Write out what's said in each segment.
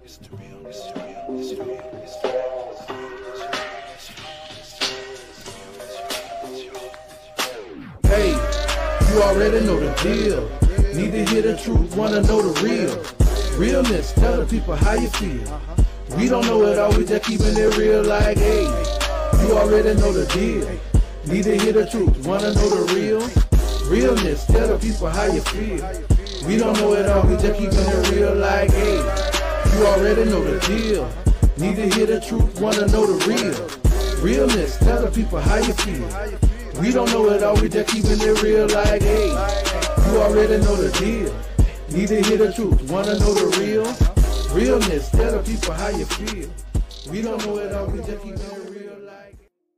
Hey, you already know the deal. Need to hear the truth, wanna know the real. Realness, tell the people how you feel. We don't know it all, we just keeping it real like, hey, you already know the deal. Need to hear the truth, wanna know the real. Realness, tell the people how you feel. We don't know it all, we just keeping it real like, hey, you already know the deal. Need to hear the truth, wanna know the real. Realness, tell the people how you feel. We don't know it all, we just keeping it real like, hey, you already know the deal. Need to hear the truth, wanna know the real. Realness, tell the people how you feel. We don't know it all, we just keeping it real like.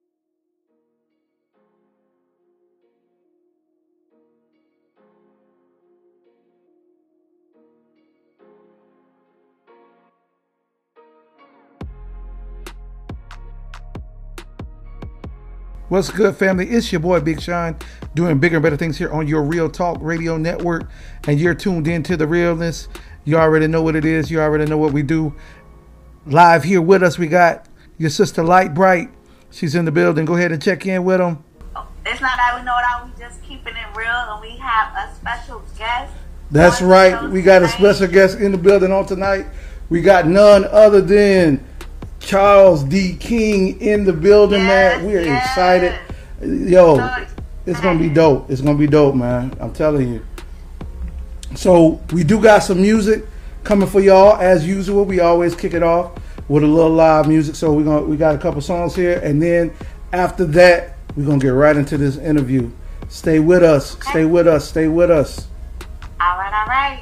What's good, family? It's your boy Big Sean, doing bigger and better things here on your Real Talk Radio Network, and you're tuned in to the realness. You already know what it is. You already know what we do. Live here with us, we got your sister Light Bright. She's in the building. Go ahead and check in with them. It's not that we know it all. We just keeping it real, and we have a special guest. That's right. We got a special guest in the building on tonight. We got none other than Charles D. King in the building, man. We are excited. Yo, it's going to be dope. It's going to be dope, man. I'm telling you. So we do got some music coming for y'all. As usual, we always kick it off with a little live music. So we got a couple songs here. And then after that, we're going to get right into this interview. Stay with us. Stay with us. Stay with us. All right, all right.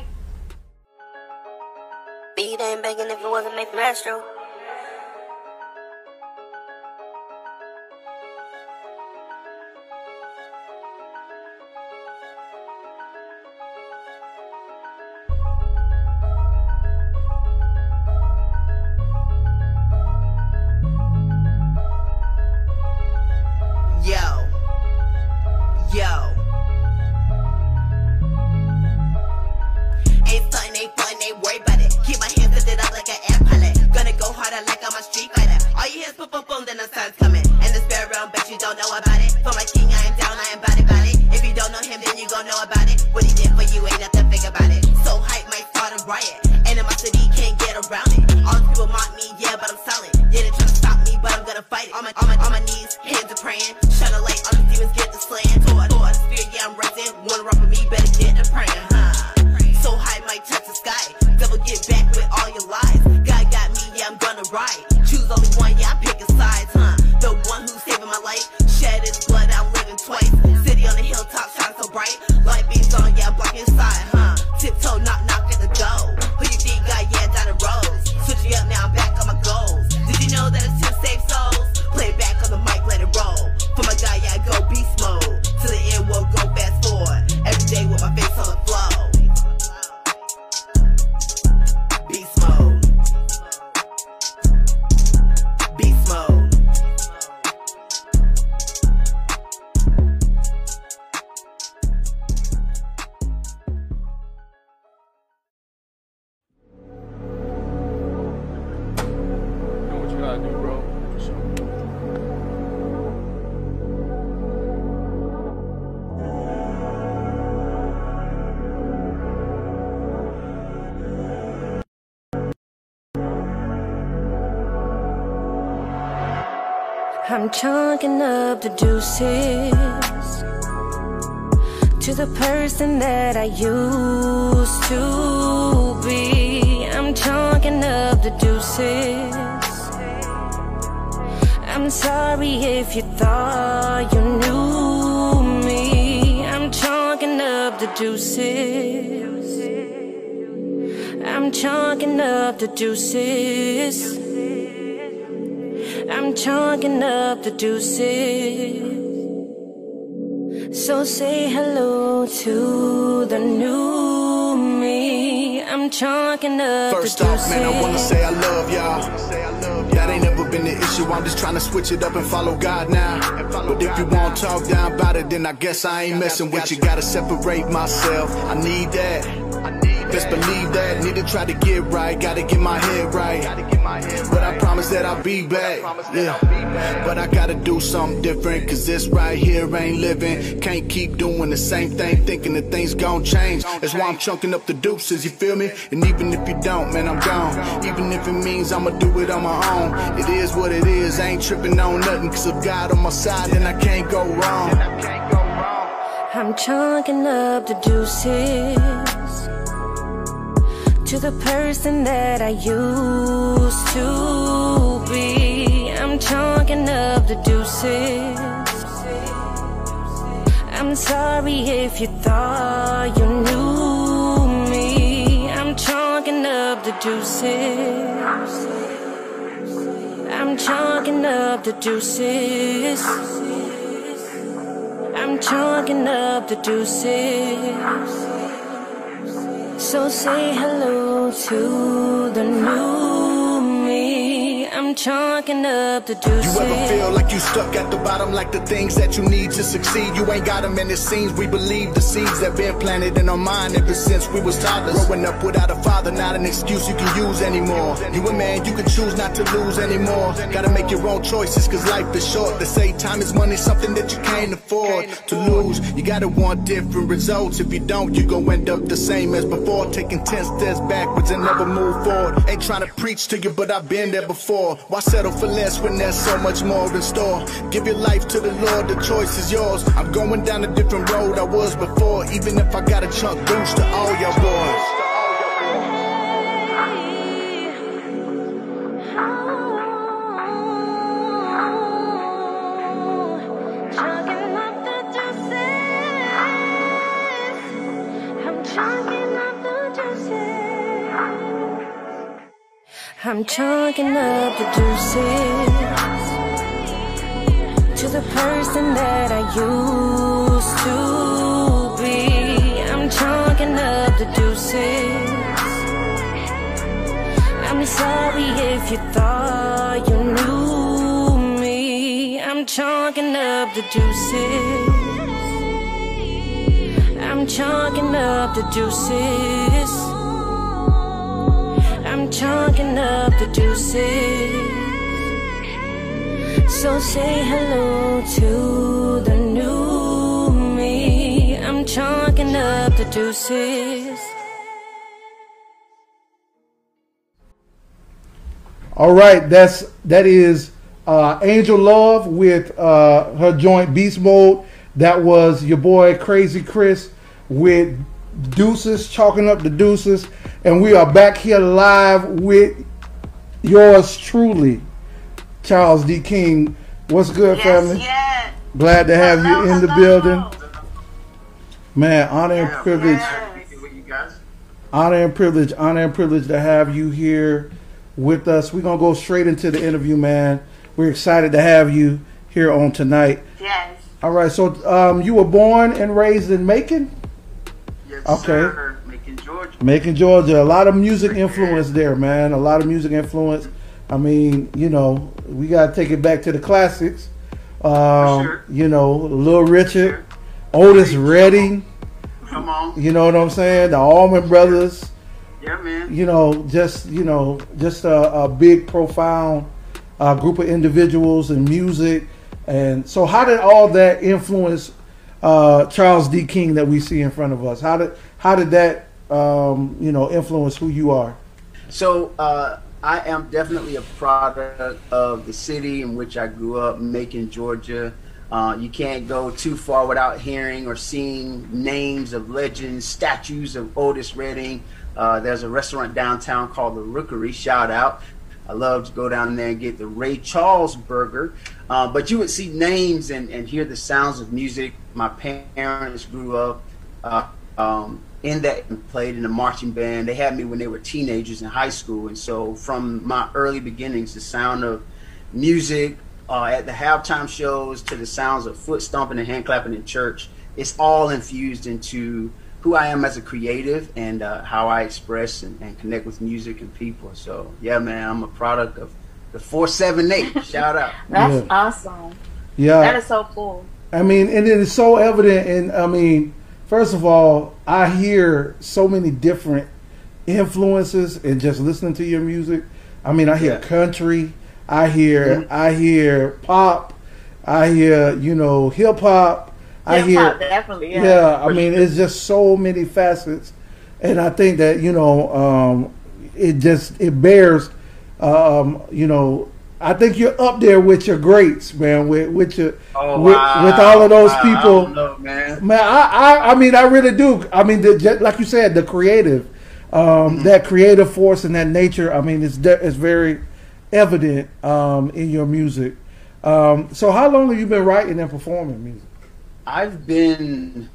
Beat ain't begging if it wasn't made from Astro. I'm chalking up the deuces to the person that I used to be. I'm chalking up the deuces. I'm sorry if you thought you knew me. I'm chalking up the deuces. I'm chalking up the deuces. I'm chalking up the deuces. So say hello to the new me. I'm chalking up the deuces. First off, man, I wanna say I love y'all. That ain't never been the issue. I'm just trying to switch it up and follow God now. But if you won't talk down about it, then I guess I ain't messing with you. Gotta separate myself. I need that. best believe that. Need to try to get right, gotta get my head right. But I promise that I'll be back. Yeah. But I gotta do something different, cause this right here ain't living. Can't keep doing the same thing, thinking that things gon' change. That's why I'm chunking up the deuces, you feel me? And even if you don't, man, I'm gone. Even if it means I'ma do it on my own. It is what it is, I ain't tripping on nothing. Cause if God on my side, then I can't go wrong. I'm chunking up the deuces to the person that I used to be. I'm chunking up the deuces. I'm sorry if you thought you knew me. I'm chunking up the deuces. I'm chunking up the deuces. I'm chalking up the deuces. So say hello to the new me. I'm chalking up the deuces. You ever feel like you stuck at the bottom, like the things that you need to succeed? You ain't got them, and it seems we believe the seeds that been planted in our mind ever since we was toddlers. Growing up without a father, not an excuse you can use anymore. You a man, you can choose not to lose anymore. Gotta make your own choices, cause life is short. They say time is money, something that you can't afford to lose. You gotta want different results. If you don't, you gon' end up the same as before, taking 10 steps backwards and never move forward. Ain't trying to preach to you, but I've been there before. Why settle for less when there's so much more in store? Give your life to the Lord, the choice is yours. I'm going down a different road I was before, even if I got a chunk deuce to all your boys. I'm chunking up the deuces to the person that I used to be. I'm chunking up the deuces. I'm sorry if you thought you knew me. I'm chunking up the deuces. I'm chunking up the deuces. I'm chunking up the deuces. So say hello to the new me. I'm chunking up the deuces. All right, that is Angel Love with her joint Beast Mode. That was your boy Crazy Chris with Deuces, chalking up the deuces. And we are back here live with yours truly, Charles D. King. What's good, family? Yes. Glad to have you in the building. Man, honor and privilege. Honor and privilege to have you here with us. We're going to go straight into the interview, man. We're excited to have you here on tonight. Yes. All right, so you were born and raised in Macon? Yes, okay. Sir. Georgia. Macon, Georgia. A lot of music influence there, man. A lot of music influence. I mean, you know, we got to take it back to the classics. Sure. You know, Little Richard, Otis Redding. Come on. You know what I'm saying? The Allman Brothers. Yeah, man. You know, just a big, profound group of individuals and music. And so how did all that influence Charles D. King that we see in front of us? How did that influence who you are? So I am definitely a product of the city in which I grew up, Macon, Georgia. You can't go too far without hearing or seeing names of legends, statues of Otis Redding. There's a restaurant downtown called the Rookery, shout out. I love to go down there and get the Ray Charles burger. But you would see names and hear the sounds of music. My parents grew up in that and played in a marching band. They had me when they were teenagers in high school. And so from my early beginnings, the sound of music at the halftime shows to the sounds of foot stomping and hand clapping in church, it's all infused into who I am as a creative and how I express and connect with music and people. So yeah, man, I'm a product of the 478. Shout out. That's awesome. Yeah, that is so cool. I mean, and it is so evident. And I mean, first of all, I hear so many different influences and just listening to your music. I mean, I hear Yeah. country, I hear pop, I hear hip hop, I Hip hear hop, definitely. yeah. I mean, it's just so many facets, and I think that it bears. I think you're up there with your greats, man. With your with all of those people, I don't know, man. man. I mean, I really do. I mean, like you said, the creative, that creative force and that nature. I mean, it's very evident in your music. So, how long have you been writing and performing music? I've been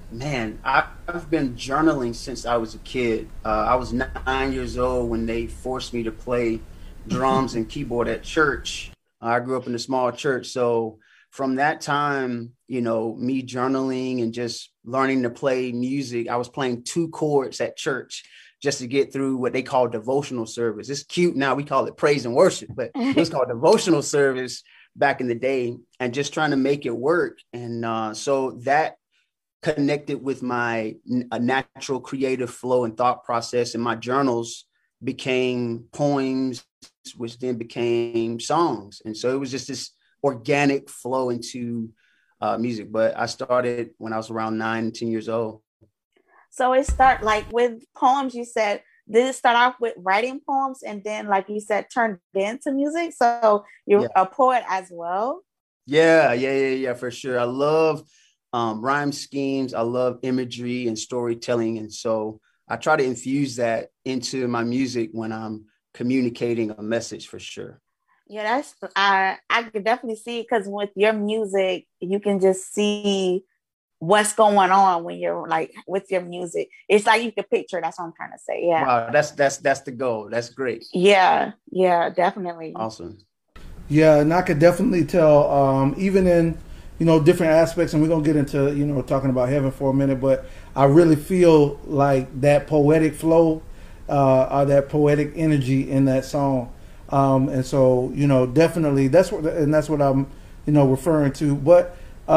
journaling since I was a kid. I was 9 years old when they forced me to play drums and keyboard at church. I grew up in a small church. So from that time, me journaling and just learning to play music, I was playing 2 chords at church just to get through what they call devotional service. It's cute now. We call it praise and worship, but it was called devotional service back in the day, and just trying to make it work. And so that connected with my natural creative flow and thought process, and my journals became poems, which then became songs. And so it was just this organic flow into music. But I started when I was around 9, 10 years old. So it started like with poems, you said. Did it start off with writing poems and then, like you said, turned into music? So you're a poet as well? Yeah, for sure. I love rhyme schemes. I love imagery and storytelling. And so I try to infuse that into my music when I'm communicating a message, for sure. Yeah, I could definitely see, because with your music, you can just see what's going on when you're like with your music. It's like you can picture. That's what I'm trying to say. Yeah. Wow, that's the goal. That's great. Yeah, definitely. Awesome. Yeah, and I could definitely tell, even in different aspects, and we're gonna get into talking about heaven for a minute, but I really feel like that poetic flow, or that poetic energy in that song, and so definitely that's what I'm referring to. But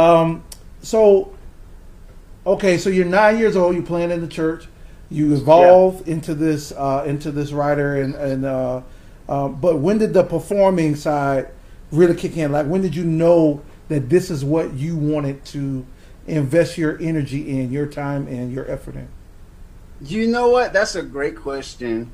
so. Okay, so you're 9 years old. You're playing in the church. You evolve into this writer, and but when did the performing side really kick in? Like, when did you know that this is what you wanted to invest your energy in, your time, and your effort in? You know what? That's a great question,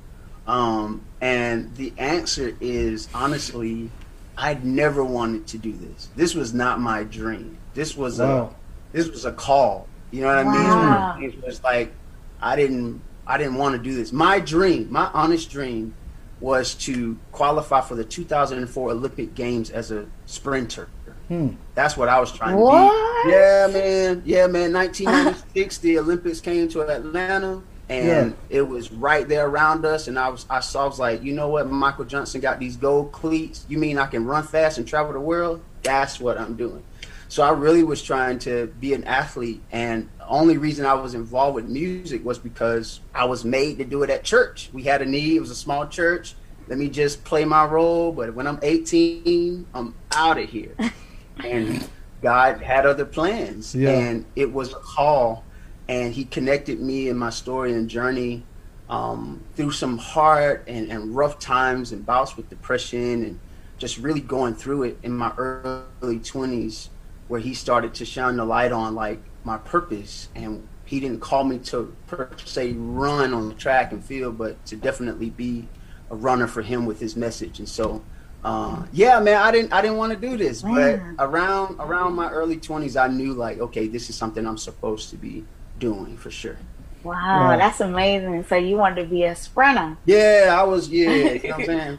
and the answer is, honestly, I'd never wanted to do this. This was not my dream. This was a call. You know what I mean? It was like I didn't want to do this. My honest dream, was to qualify for the 2004 Olympic Games as a sprinter. That's what I was trying to be. Yeah, man. 1996, the Olympics came to Atlanta, and it was right there around us. And I was like, you know what? Michael Johnson got these gold cleats. You mean I can run fast and travel the world? That's what I'm doing. So I really was trying to be an athlete, and the only reason I was involved with music was because I was made to do it at church. We had a need. It was a small church. Let me just play my role. But when I'm 18, I'm out of here. And God had other plans, and it was a call, and he connected me and my story and journey through some hard and rough times and bouts with depression, and just really going through it in my early 20s, where he started to shine the light on like my purpose. And he didn't call me to per se run on the track and field, but to definitely be a runner for him with his message. And so man, I didn't want to do this, but around my early 20s, I knew like, okay, this is something I'm supposed to be doing for sure. Wow, that's amazing. So you wanted to be a sprinter? Yeah, I was. Yeah, you know what I'm saying.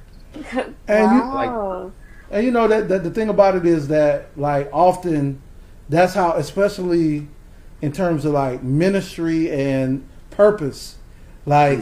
And and that the thing about it is that like often that's how, especially in terms of like ministry and purpose, like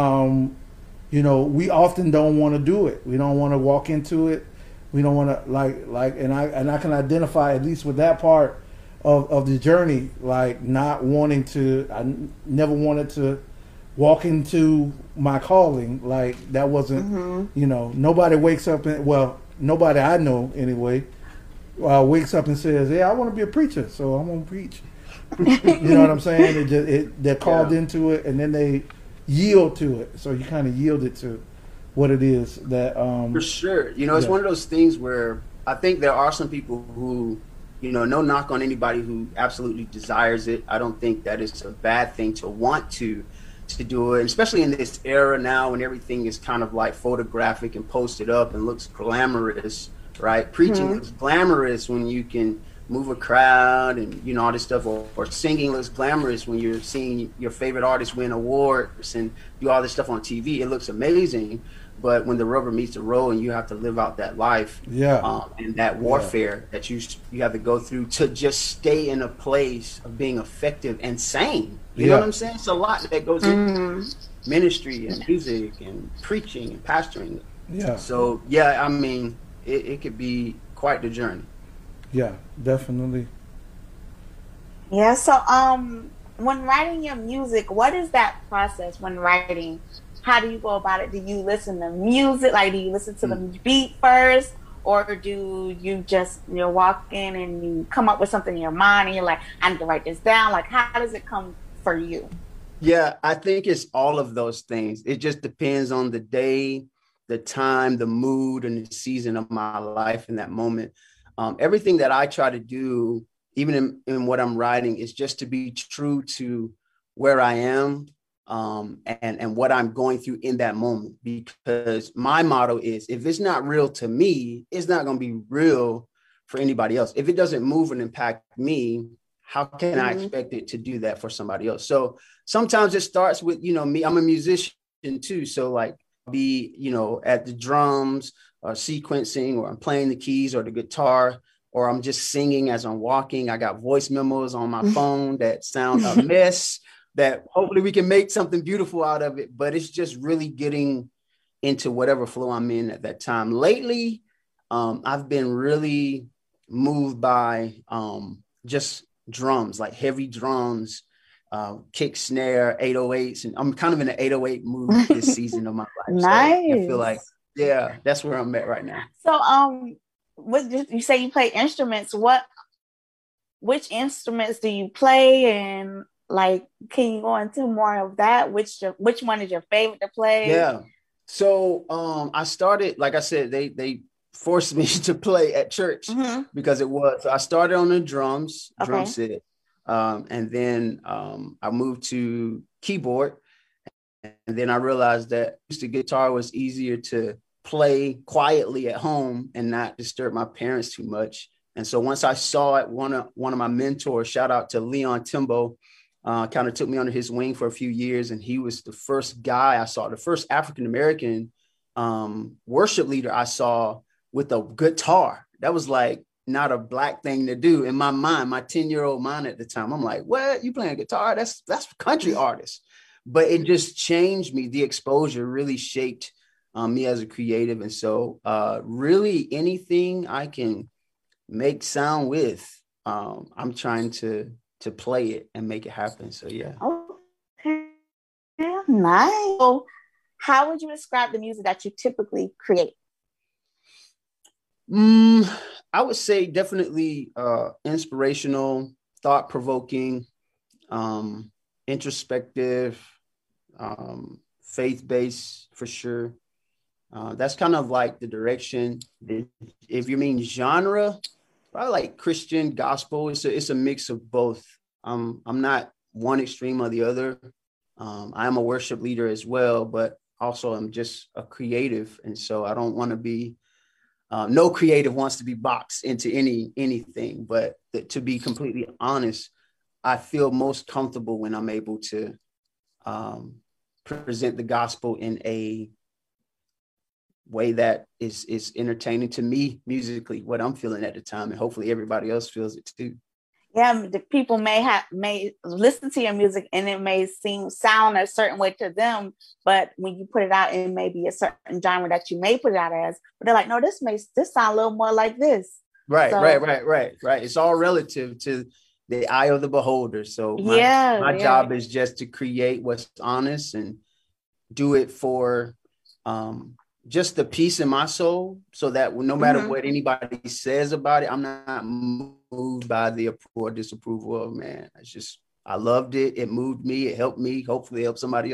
we often don't want to do it. We don't want to walk into it. We don't want to like and I can identify, at least with that part of the journey, like not wanting to. I never wanted to walk into my calling. Like that wasn't nobody wakes up and, well, nobody I know anyway wakes up and says, "Yeah, I want to be a preacher, so I'm gonna preach." You know what I'm saying? They're called into it, and then they yield to it. So you kind of yielded to what it is that. For sure. You know, it's one of those things where I think there are some people who, you know, no knock on anybody who absolutely desires it. I don't think that it's a bad thing to want to do it, especially in this era now when everything is kind of like photographic and posted up and looks glamorous, right? Preaching looks glamorous when you can move a crowd and, you know, all this stuff, or singing looks glamorous when you're seeing your favorite artist win awards and do all this stuff on TV. It looks amazing. But when the rubber meets the road and you have to live out that life, and that warfare that you have to go through to just stay in a place of being effective and sane. You know what I'm saying? It's a lot that goes into ministry and music and preaching and pastoring. Yeah. So I mean, it could be quite the journey. Yeah, definitely. Yeah. So when writing your music, what is that process when writing? How do you go about it? Do you listen to music? Like, do you listen to the beat first? Or do you just, you're walking and you come up with something in your mind and you're like, I need to write this down? Like, how does it come for you? Yeah, I think it's all of those things. It just depends on the day, the time, the mood, and the season of my life in that moment. Everything that I try to do, even in what I'm writing, is just to be true to where I am. And what I'm going through in that moment, because my motto is, if it's not real to me, it's not going to be real for anybody else. If it doesn't move and impact me, how can I expect it to do that for somebody else? So sometimes it starts with, you know, me, I'm a musician too. So like be, you know, at the drums or sequencing, or I'm playing the keys or the guitar, or I'm just singing as I'm walking. I got voice memos on my phone that sound a mess, that hopefully we can make something beautiful out of it. But it's just really getting into whatever flow I'm in at that time. Lately, I've been really moved by just drums, like heavy drums, kick, snare, 808s. And I'm kind of in an 808 mood this season of my life. Nice. So I feel like, that's where I'm at right now. So what you say you play instruments? Which instruments do you play? And like, can you go into more of that? Which one is your favorite to play? Yeah. So I started, like I said, they forced me to play at church because it was. So I started on the drum set, and then I moved to keyboard, and then I realized that the guitar was easier to play quietly at home and not disturb my parents too much. And so once I saw it, one of my mentors, shout out to Leon Timbo, kind of took me under his wing for a few years. And he was the first guy I saw, the first African-American worship leader I saw with a guitar. That was like not a Black thing to do in my mind, my 10-year-old mind at the time. I'm like, what? You playing guitar? That's country artists. But it just changed me. The exposure really shaped me as a creative. And so really anything I can make sound with, I'm trying to play it and make it happen. So yeah. Okay. Nice. So how would you describe the music that you typically create? I would say definitely inspirational, thought-provoking, introspective, faith-based for sure. That's kind of like the direction. If you mean genre, probably like Christian gospel. It's a mix of both. I'm not one extreme or the other. I am a worship leader as well, but also I'm just a creative. And so I don't want to be, no creative wants to be boxed into anything, but to be completely honest, I feel most comfortable when I'm able to present the gospel in a way that is entertaining to me musically, what I'm feeling at the time, and hopefully everybody else feels it too. Yeah, the people may listen to your music and it may sound a certain way to them, but when you put it out, it may be a certain genre that you may put it out as, but they're like, no, this sound a little more like this. Right. It's all relative to the eye of the beholder. So my job is just to create what's honest and do it for just the peace in my soul, so that no matter what anybody says about it, I'm not moved by the approval or disapproval of man. It's just, I loved it. It moved me. It helped me. Hopefully it helped somebody else.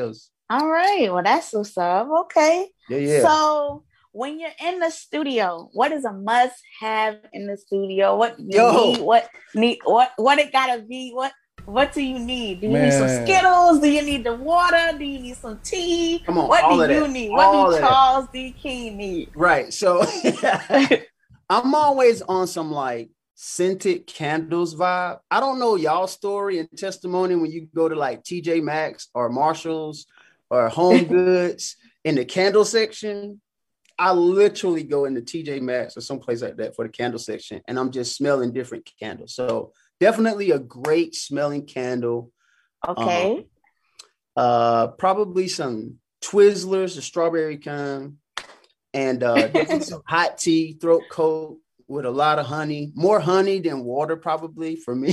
All right. Well, that's what's up. Okay. Yeah. So when you're in the studio, what is a must-have in the studio? What do you need? What it gotta be? What do you need? Do you need some Skittles? Do you need the water? Do you need some tea? Come on, what all do of you that. need? All What do of Charles D. King need? Right. So I'm always on some like scented candles vibe. I don't know y'all's story and testimony when you go to like TJ Maxx or Marshalls or Home Goods in the candle section. I literally go into TJ Maxx or someplace like that for the candle section, and I'm just smelling different candles. So definitely a great smelling candle. Okay. Probably some Twizzlers, the strawberry kind, and some hot tea, throat coat with a lot of honey, more honey than water, probably for me.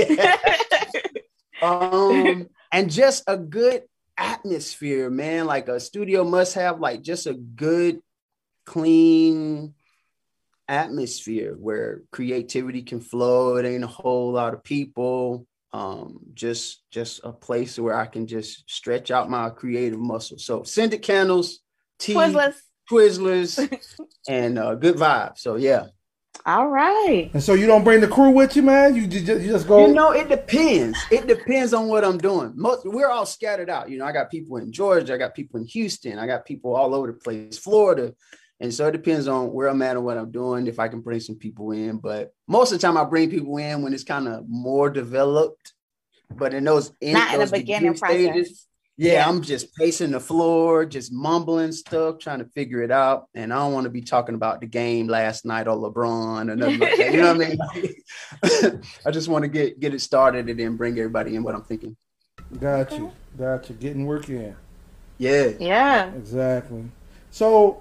And just a good atmosphere, man. Like a studio must have like just a good, clean atmosphere where creativity can flow. It ain't a whole lot of people. Just a place where I can just stretch out my creative muscles. So scented candles, tea, Twizzlers, and good vibe. So yeah. All right. And so you don't bring the crew with you, man? You just go? You know, it depends. It depends on what I'm doing. We're all scattered out. You know, I got people in Georgia. I got people in Houston. I got people all over the place, Florida. And so it depends on where I'm at and what I'm doing, if I can bring some people in. But most of the time I bring people in when it's kind of more developed. But in those beginning stages, yeah, I'm just pacing the floor, just mumbling stuff, trying to figure it out. And I don't want to be talking about the game last night or LeBron or nothing like that. You know what I mean? I just want to get it started and then bring everybody in what I'm thinking. Got you. Getting work in. Yeah. Exactly. So,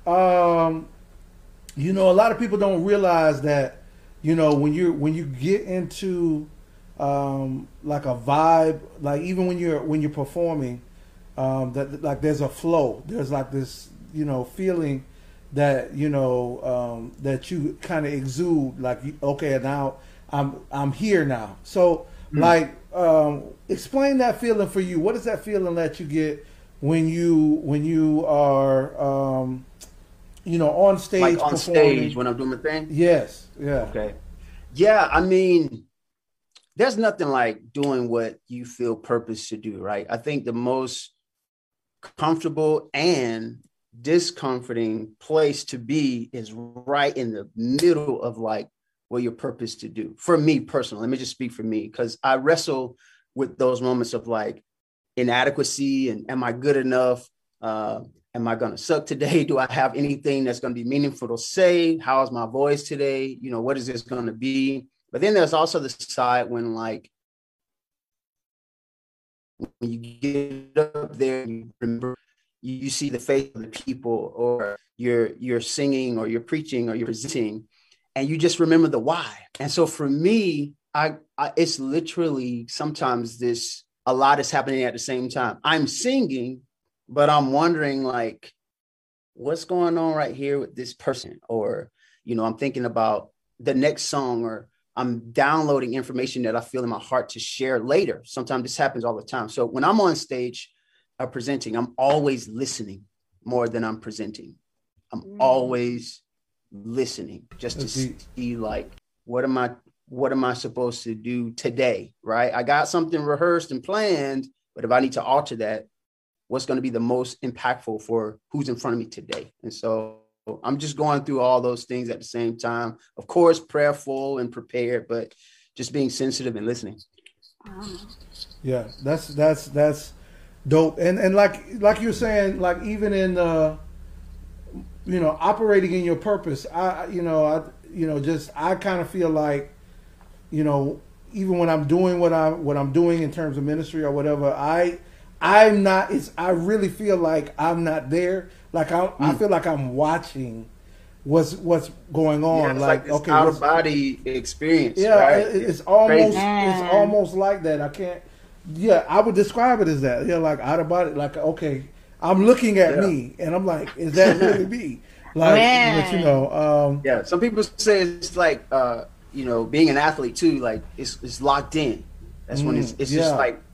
you know, a lot of people don't realize that, you know, when you get into like a vibe, like even when you're performing, that like there's a flow. There's like this, you know, feeling that, you know, that you kind of exude. Like, okay, now I'm here now. So, like, explain that feeling for you. What is that feeling that you get when you are, you know, on stage? Like on performing? Stage when I'm doing my thing? Yes. Yeah. Okay. Yeah, I mean, there's nothing like doing what you feel purpose to do, right? I think the most comfortable and discomforting place to be is right in the middle of like what your purpose to do. For me personally, let me just speak for me, because I wrestle with those moments of like inadequacy and am I good enough? Am I going to suck today? Do I have anything that's going to be meaningful to say? How is my voice today? You know, what is this going to be? But then there's also the side when like, when you get up there and you remember, you see the face of the people, or you're singing or you're preaching or you're presenting, and you just remember the why. And so for me, I it's literally sometimes a lot is happening at the same time. I'm singing, but I'm wondering like, what's going on right here with this person? Or, you know, I'm thinking about the next song, or I'm downloading information that I feel in my heart to share later. Sometimes this happens all the time. So when I'm on stage presenting, I'm always listening more than I'm presenting. I'm always listening just to see like, what am I supposed to do today? Right. I got something rehearsed and planned, but if I need to alter that, what's going to be the most impactful for who's in front of me today? And so I'm just going through all those things at the same time. Of course, prayerful and prepared, but just being sensitive and listening. Yeah, that's dope. And like you're saying, like even in you know, operating in your purpose, I kind of feel like, you know, even when I'm doing what I'm doing in terms of ministry or whatever, I'm not. I really feel like I'm not there. Like I feel like I'm watching what's going on. Yeah, it's like this okay, out of body experience. Yeah, right? It's almost like that. I can't. Yeah, I would describe it as that. Yeah, like out of body. Like, okay, I'm looking at me, and I'm like, is that really me? Like, but, you know. Yeah, some people say it's like, you know, being an athlete too. Like it's locked in. That's when it's just like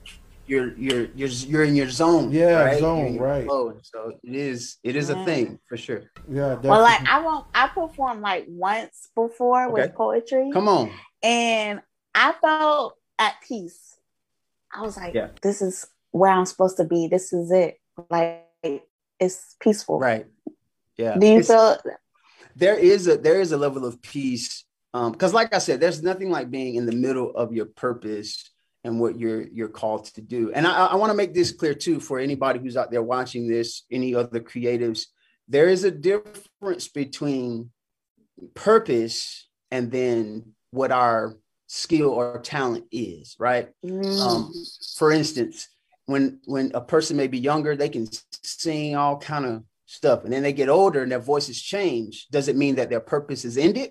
you're in your zone. Yeah, right? zone, right. Flow. So it is a thing for sure. Yeah, definitely. Well, like I performed like once before with poetry. Come on. And I felt at peace. I was like, Yeah. this is where I'm supposed to be. This is it. Like, it's peaceful. Right. Yeah. Do you feel there is a level of peace? Because like I said, there's nothing like being in the middle of your purpose and what you're called to do. And I want to make this clear too, for anybody who's out there watching this, any other creatives, there is a difference between purpose and then what our skill or talent is, right? For instance, when a person may be younger, they can sing all kind of stuff, and then they get older and their voices change. Does it mean that their purpose is ended,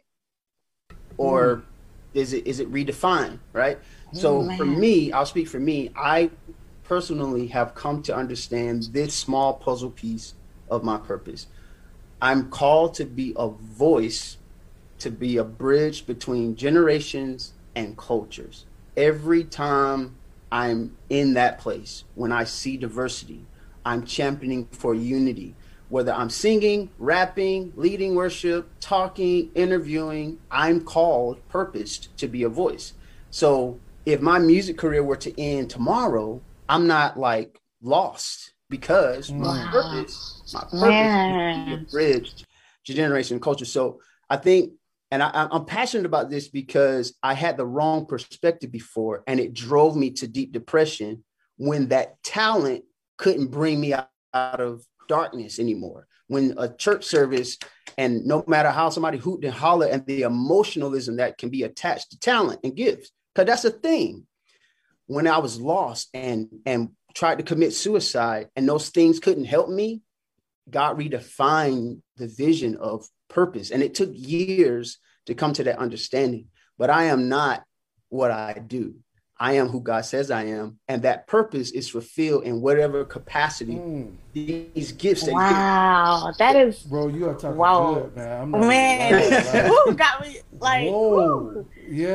or is it redefined, right? So for me, I'll speak for me. I personally have come to understand this small puzzle piece of my purpose. I'm called to be a voice, to be a bridge between generations and cultures. Every time I'm in that place, when I see diversity, I'm championing for unity. Whether I'm singing, rapping, leading worship, talking, interviewing, I'm called, purposed to be a voice. So if my music career were to end tomorrow, I'm not like lost, because my purpose is to be a bridge to generation and culture. So I think, and I'm passionate about this because I had the wrong perspective before, and it drove me to deep depression when that talent couldn't bring me out of darkness anymore. When a church service, and no matter how somebody hoot and holler, and the emotionalism that can be attached to talent and gifts, because that's a thing. When I was lost and tried to commit suicide, and those things couldn't help me, God redefined the vision of purpose. And it took years to come to that understanding. But I am not what I do. I am who God says I am. And that purpose is fulfilled in whatever capacity these gifts. Wow, that is. Bro, you are talking good, man. Man, who got me like, whoa.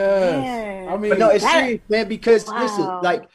Yes. I mean, but no, it's serious, man, because listen, like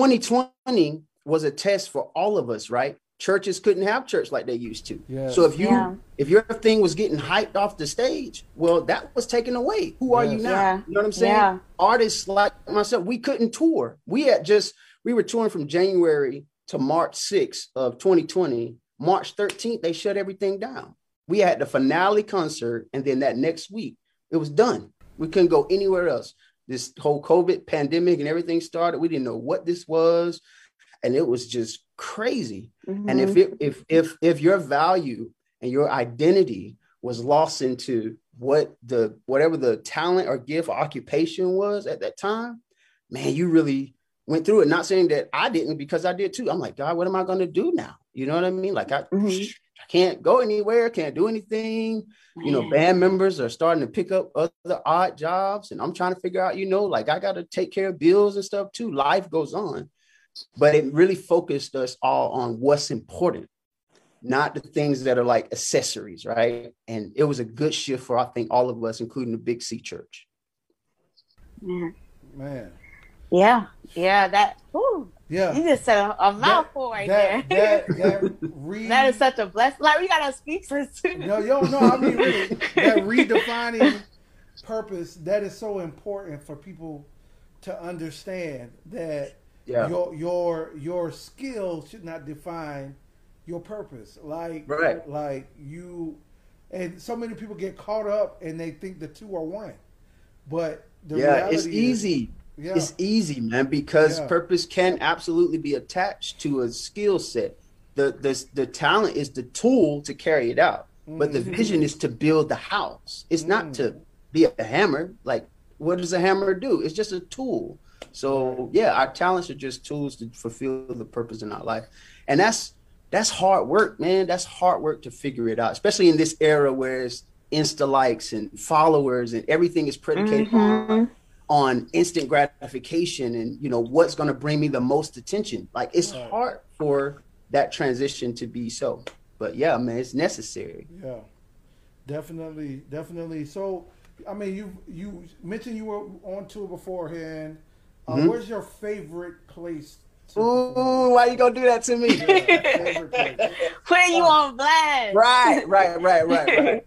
2020 was a test for all of us, right? Churches couldn't have church like they used to. Yes. So if your thing was getting hyped off the stage, well, that was taken away. Who are you now? Yeah. You know what I'm saying? Yeah. Artists like myself, we couldn't tour. We were touring from January to March 6th of 2020. March 13th, they shut everything down. We had the finale concert, and then that next week, it was done. We couldn't go anywhere else. This whole COVID pandemic and everything started. We didn't know what this was. And it was just crazy. Mm-hmm. And if your value and your identity was lost into whatever the talent or gift or occupation was at that time, man, you really went through it. Not saying that I didn't, because I did too. I'm like, God, what am I going to do now? You know what I mean? Like I can't go anywhere, can't do anything. Man. You know, band members are starting to pick up other odd jobs, and I'm trying to figure out, like I got to take care of bills and stuff too. Life goes on. But it really focused us all on what's important, not the things that are like accessories, right? And it was a good shift for, I think, all of us, including the Big C Church. Man. Yeah. That. Whew. Yeah. You just said a mouthful there. That is such a blessing. Like, we got to speak too. No. I mean, really, that redefining purpose, that is so important for people to understand that. Yeah. Your skill should not define your purpose. Like you, and so many people get caught up and they think the two are one. But the reality it's easy. It's easy, man, because purpose can absolutely be attached to a skill set. The talent is the tool to carry it out, but the vision is to build the house. It's not to be a hammer. Like, what does a hammer do? It's just a tool. So our talents are just tools to fulfill the purpose in our life. And that's hard work, man. That's hard work to figure it out, especially in this era where it's Insta likes and followers and everything is predicated on instant gratification and, what's going to bring me the most attention. Like, it's hard for that transition to be so. But yeah, man, it's necessary. Yeah, definitely. So, I mean, you mentioned you were on tour beforehand. Where's your favorite place Ooh, why you gonna do that to me? Yeah, putting you on blast. Right.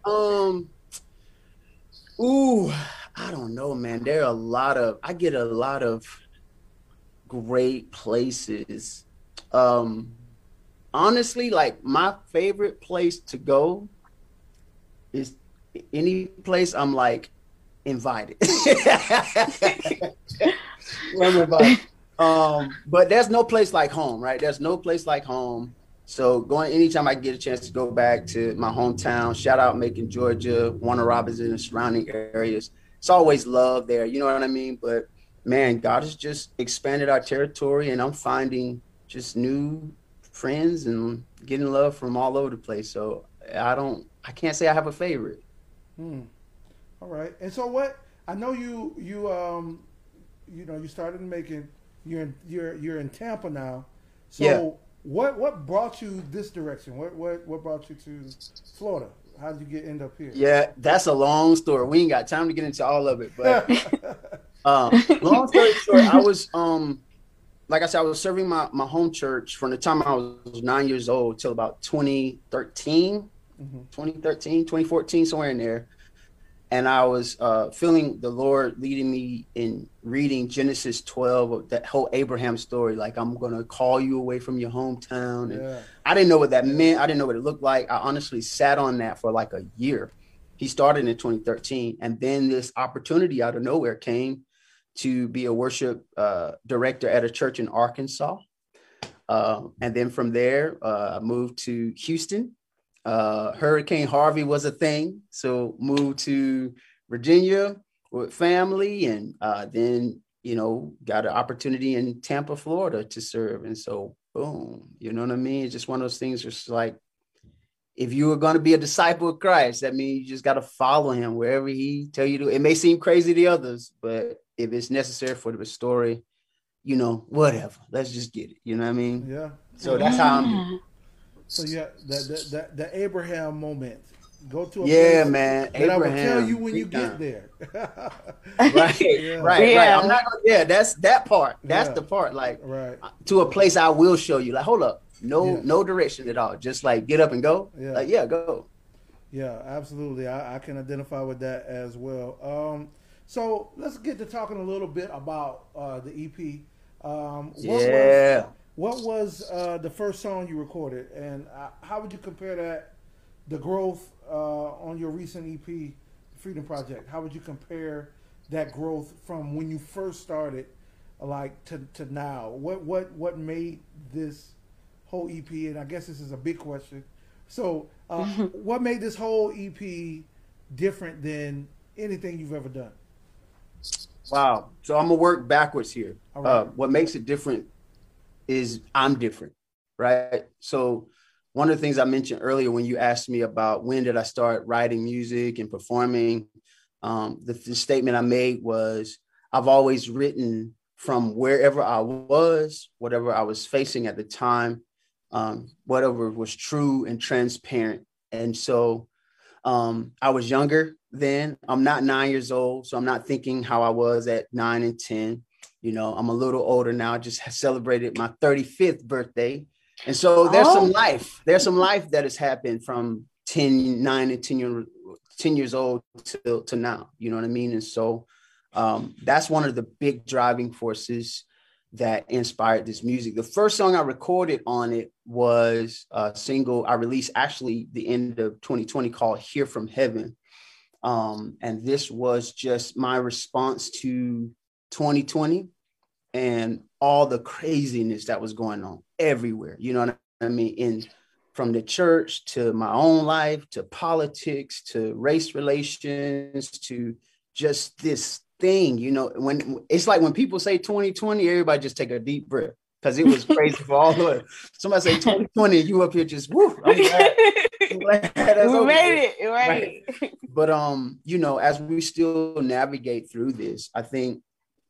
Ooh, I don't know, man. I get a lot of great places. Honestly, like my favorite place to go is any place I'm like invited. I'm invited. But there's no place like home, right? There's no place like home. So going anytime I get a chance to go back to my hometown, shout out Macon, Georgia, Warner Robinson and surrounding areas. It's always love there, you know what I mean? But man, God has just expanded our territory and I'm finding just new friends and getting love from all over the place. So I can't say I have a favorite. All right. And so what, I know you started making, you're in Tampa now. So Yeah. What brought you this direction? What brought you to Florida? How did you end up here? Yeah, that's a long story. We ain't got time to get into all of it, but long story short, I was like I said, I was serving my home church from the time I was 9 years old till about 2013, 2014, somewhere in there. And I was feeling the Lord leading me in reading Genesis 12, that whole Abraham story. Like, I'm going to call you away from your hometown. And I didn't know what that meant. I didn't know what it looked like. I honestly sat on that for like a year. He started in 2013. And then this opportunity out of nowhere came to be a worship director at a church in Arkansas. And then from there, I moved to Houston. Hurricane Harvey was a thing, so moved to Virginia with family, and then got an opportunity in Tampa, Florida to serve. And so boom, you know what I mean? It's just one of those things, just like, if you are going to be a disciple of Christ, that means you just got to follow him wherever he tell you to. It may seem crazy to others, but if it's necessary for the story, whatever, let's just get it, you know what I mean? Yeah. So that's how I'm. So yeah, the Abraham moment. Go to a place, man. And Abraham, I will tell you when you get there. Right. I'm not gonna. Yeah, that's that part. That's the part. Like, to a place I will show you. Like, hold up, no direction at all. Just like get up and go. Yeah. Like, go. Yeah, absolutely. I can identify with that as well. So let's get to talking a little bit about the EP. What was the first song you recorded, and how would you compare the growth on your recent EP, Freedom Project? How would you compare that growth from when you first started, like to now? What made this whole EP? And I guess this is a big question. So, what made this whole EP different than anything you've ever done? Wow. So I'm gonna work backwards here. All right. What makes it different is I'm different, right? So one of the things I mentioned earlier when you asked me about when did I start writing music and performing, the statement I made was I've always written from wherever I was, whatever I was facing at the time, whatever was true and transparent. And so I was younger then. I'm not 9 years old, so I'm not thinking how I was at 9 and 10. I'm a little older now. I just celebrated my 35th birthday. And so there's some life. There's some life that has happened from 9 and 10 years old to now. You know what I mean? And so that's one of the big driving forces that inspired this music. The first song I recorded on it was a single I released actually the end of 2020 called Here from Heaven. And this was just my response to 2020 and all the craziness that was going on everywhere. You know what I mean? From the church to my own life, to politics, to race relations, to just this thing, when it's like when people say 2020, everybody just take a deep breath because it was crazy for all of us. Somebody say 2020, you up here just, woo, I'm glad that's we made it, right? But, as we still navigate through this, I think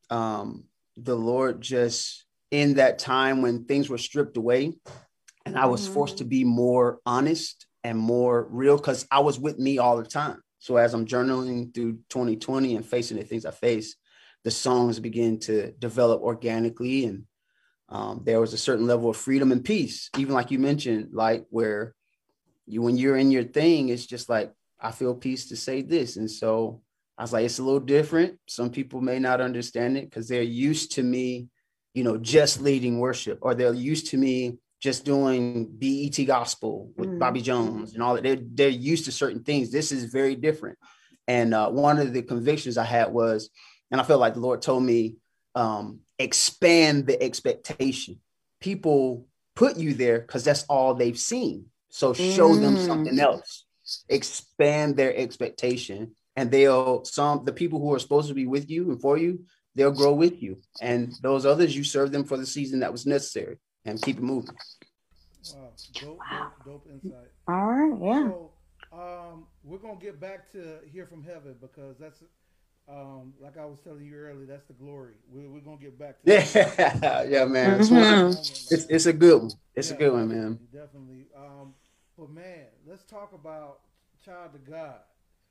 the Lord just, in that time when things were stripped away and I was forced to be more honest and more real, because I was with me all the time. So as I'm journaling through 2020 and facing the things I face, the songs begin to develop organically. And there was a certain level of freedom and peace, even like you mentioned, like where when you're in your thing, it's just like, I feel peace to say this. And so I was like, it's a little different. Some people may not understand it because they're used to me, you know, just leading worship, or they're used to me just doing BET gospel with Bobby Jones and all that. They're used to certain things. This is very different. And one of the convictions I had was, and I felt like the Lord told me, expand the expectation. People put you there because that's all they've seen. So show them something else. Expand their expectation, and the people who are supposed to be with you and for you, they'll grow with you. And those others, you serve them for the season that was necessary, and keep it moving. Wow, dope insight. All right, yeah. So, we're gonna get back to Hear from Heaven, because that's like I was telling you earlier, that's the glory. We're gonna get back to that. Yeah, man. It's a good one. It's a good one, man. Definitely. But man, let's talk about Child of God.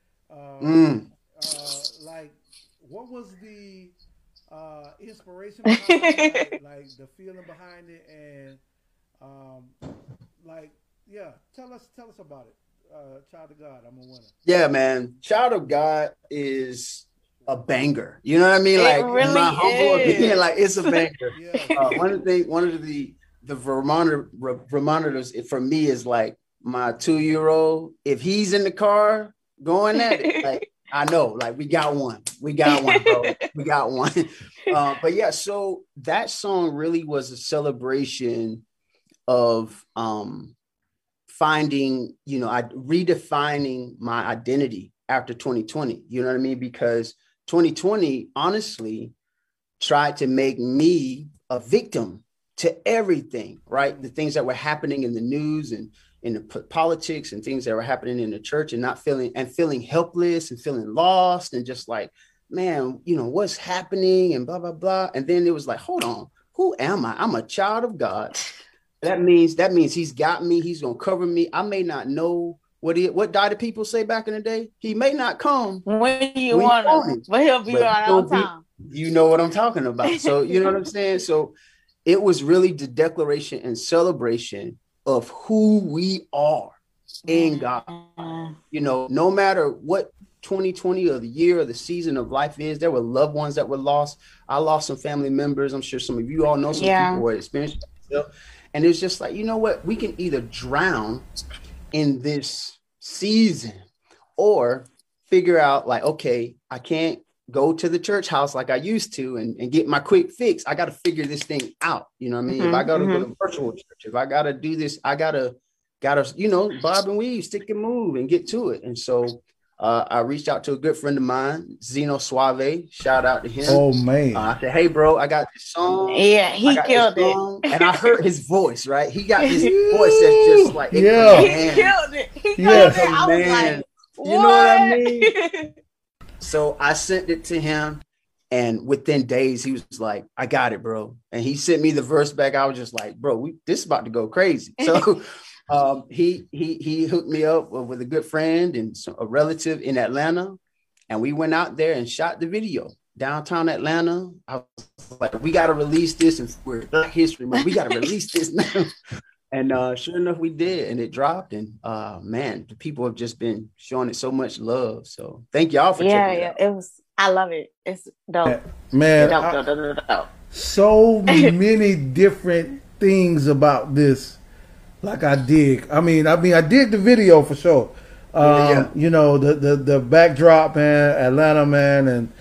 Like, what was the inspiration behind it, like the feeling behind it, and like, yeah, tell us about it. Child of God, I'm a winner. Yeah, man. Child of God is a banger. You know what I mean? Like, really my humble opinion, like, it's a banger. Yeah. One of the vermometers for me is like my 2-year-old. If he's in the car going at it, like, I know, like, we got one, bro. We got one. But yeah, so that song really was a celebration of finding, redefining my identity after 2020. You know what I mean? Because 2020, honestly, tried to make me a victim to everything, right? The things that were happening in the news and in the politics, and things that were happening in the church, and feeling helpless and feeling lost, and just like, man, what's happening, and blah, blah, blah. And then it was like, hold on, who am I? I'm a child of God. That means he's got me. He's going to cover me. I may not know what did people say back in the day? He may not come when you want him, but he'll be right on time. You know what I'm talking about. So, you know what I'm saying? So it was really the declaration and celebration of who we are in God. No matter what 2020 or the year or the season of life is, there were loved ones that were lost. I lost some family members. I'm sure some of you all know some people who are experiencing it. And it's just like, you know what? We can either drown in this season or figure out, like, okay, I can't go to the church house like I used to and get my quick fix. I got to figure this thing out. You know what I mean? If I got to go to virtual church, if I got to do this, I gotta, bob and weave, stick and move and get to it. And so I reached out to a good friend of mine, Zeno Suave. Shout out to him. Oh, man. I said, hey, bro, I got this song. Yeah, he killed it. And I heard his voice, right? He got this voice that's just like, he killed it. He killed it. I was like, what? You know what I mean? So I sent it to him, and within days, he was like, I got it, bro. And he sent me the verse back. I was just like, bro, this is about to go crazy. So he hooked me up with a good friend and a relative in Atlanta, and we went out there and shot the video downtown Atlanta. I was like, we got to release this, and we're Black History Month. We got to release this now. And sure enough, we did, and it dropped. And man, the people have just been showing it so much love. So thank y'all for checking it out. It was. I love it. It's dope, man. Dope. So many different things about this. Like, I dig. I mean, I dig the video for sure. The backdrop, man, Atlanta, man, and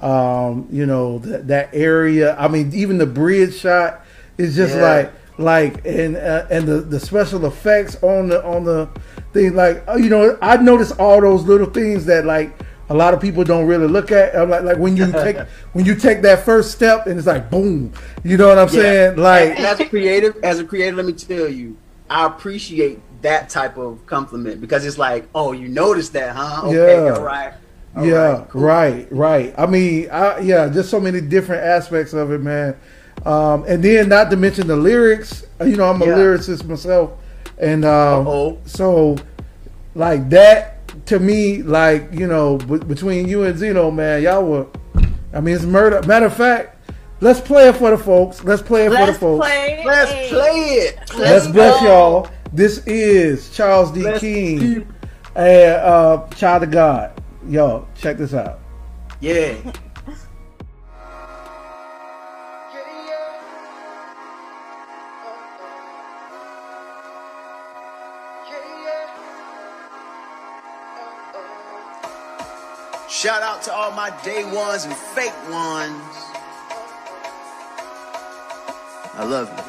that area. I mean, even the bridge shot is just like and the special effects on the thing. Like, I noticed all those little things that, like, a lot of people don't really look at. I'm like when you take that first step and it's like boom. You know what I'm saying? Like, and as a creative, let me tell you, I appreciate that type of compliment, because it's like, oh, you noticed that, huh? Okay, all right. Cool. Right. I mean, just so many different aspects of it, man. And then not to mention the lyrics. I'm a lyricist myself, and so like that to me, like, between you and Zeno, man, y'all were. I mean, it's murder. Matter of fact, Let's play it for the folks. Let's play it for the folks. Let's play it. Let's bless y'all. This is Charles D. King, and Child of God. Yo, check this out. Yeah. Shout out to all my day ones and fake ones. I love you.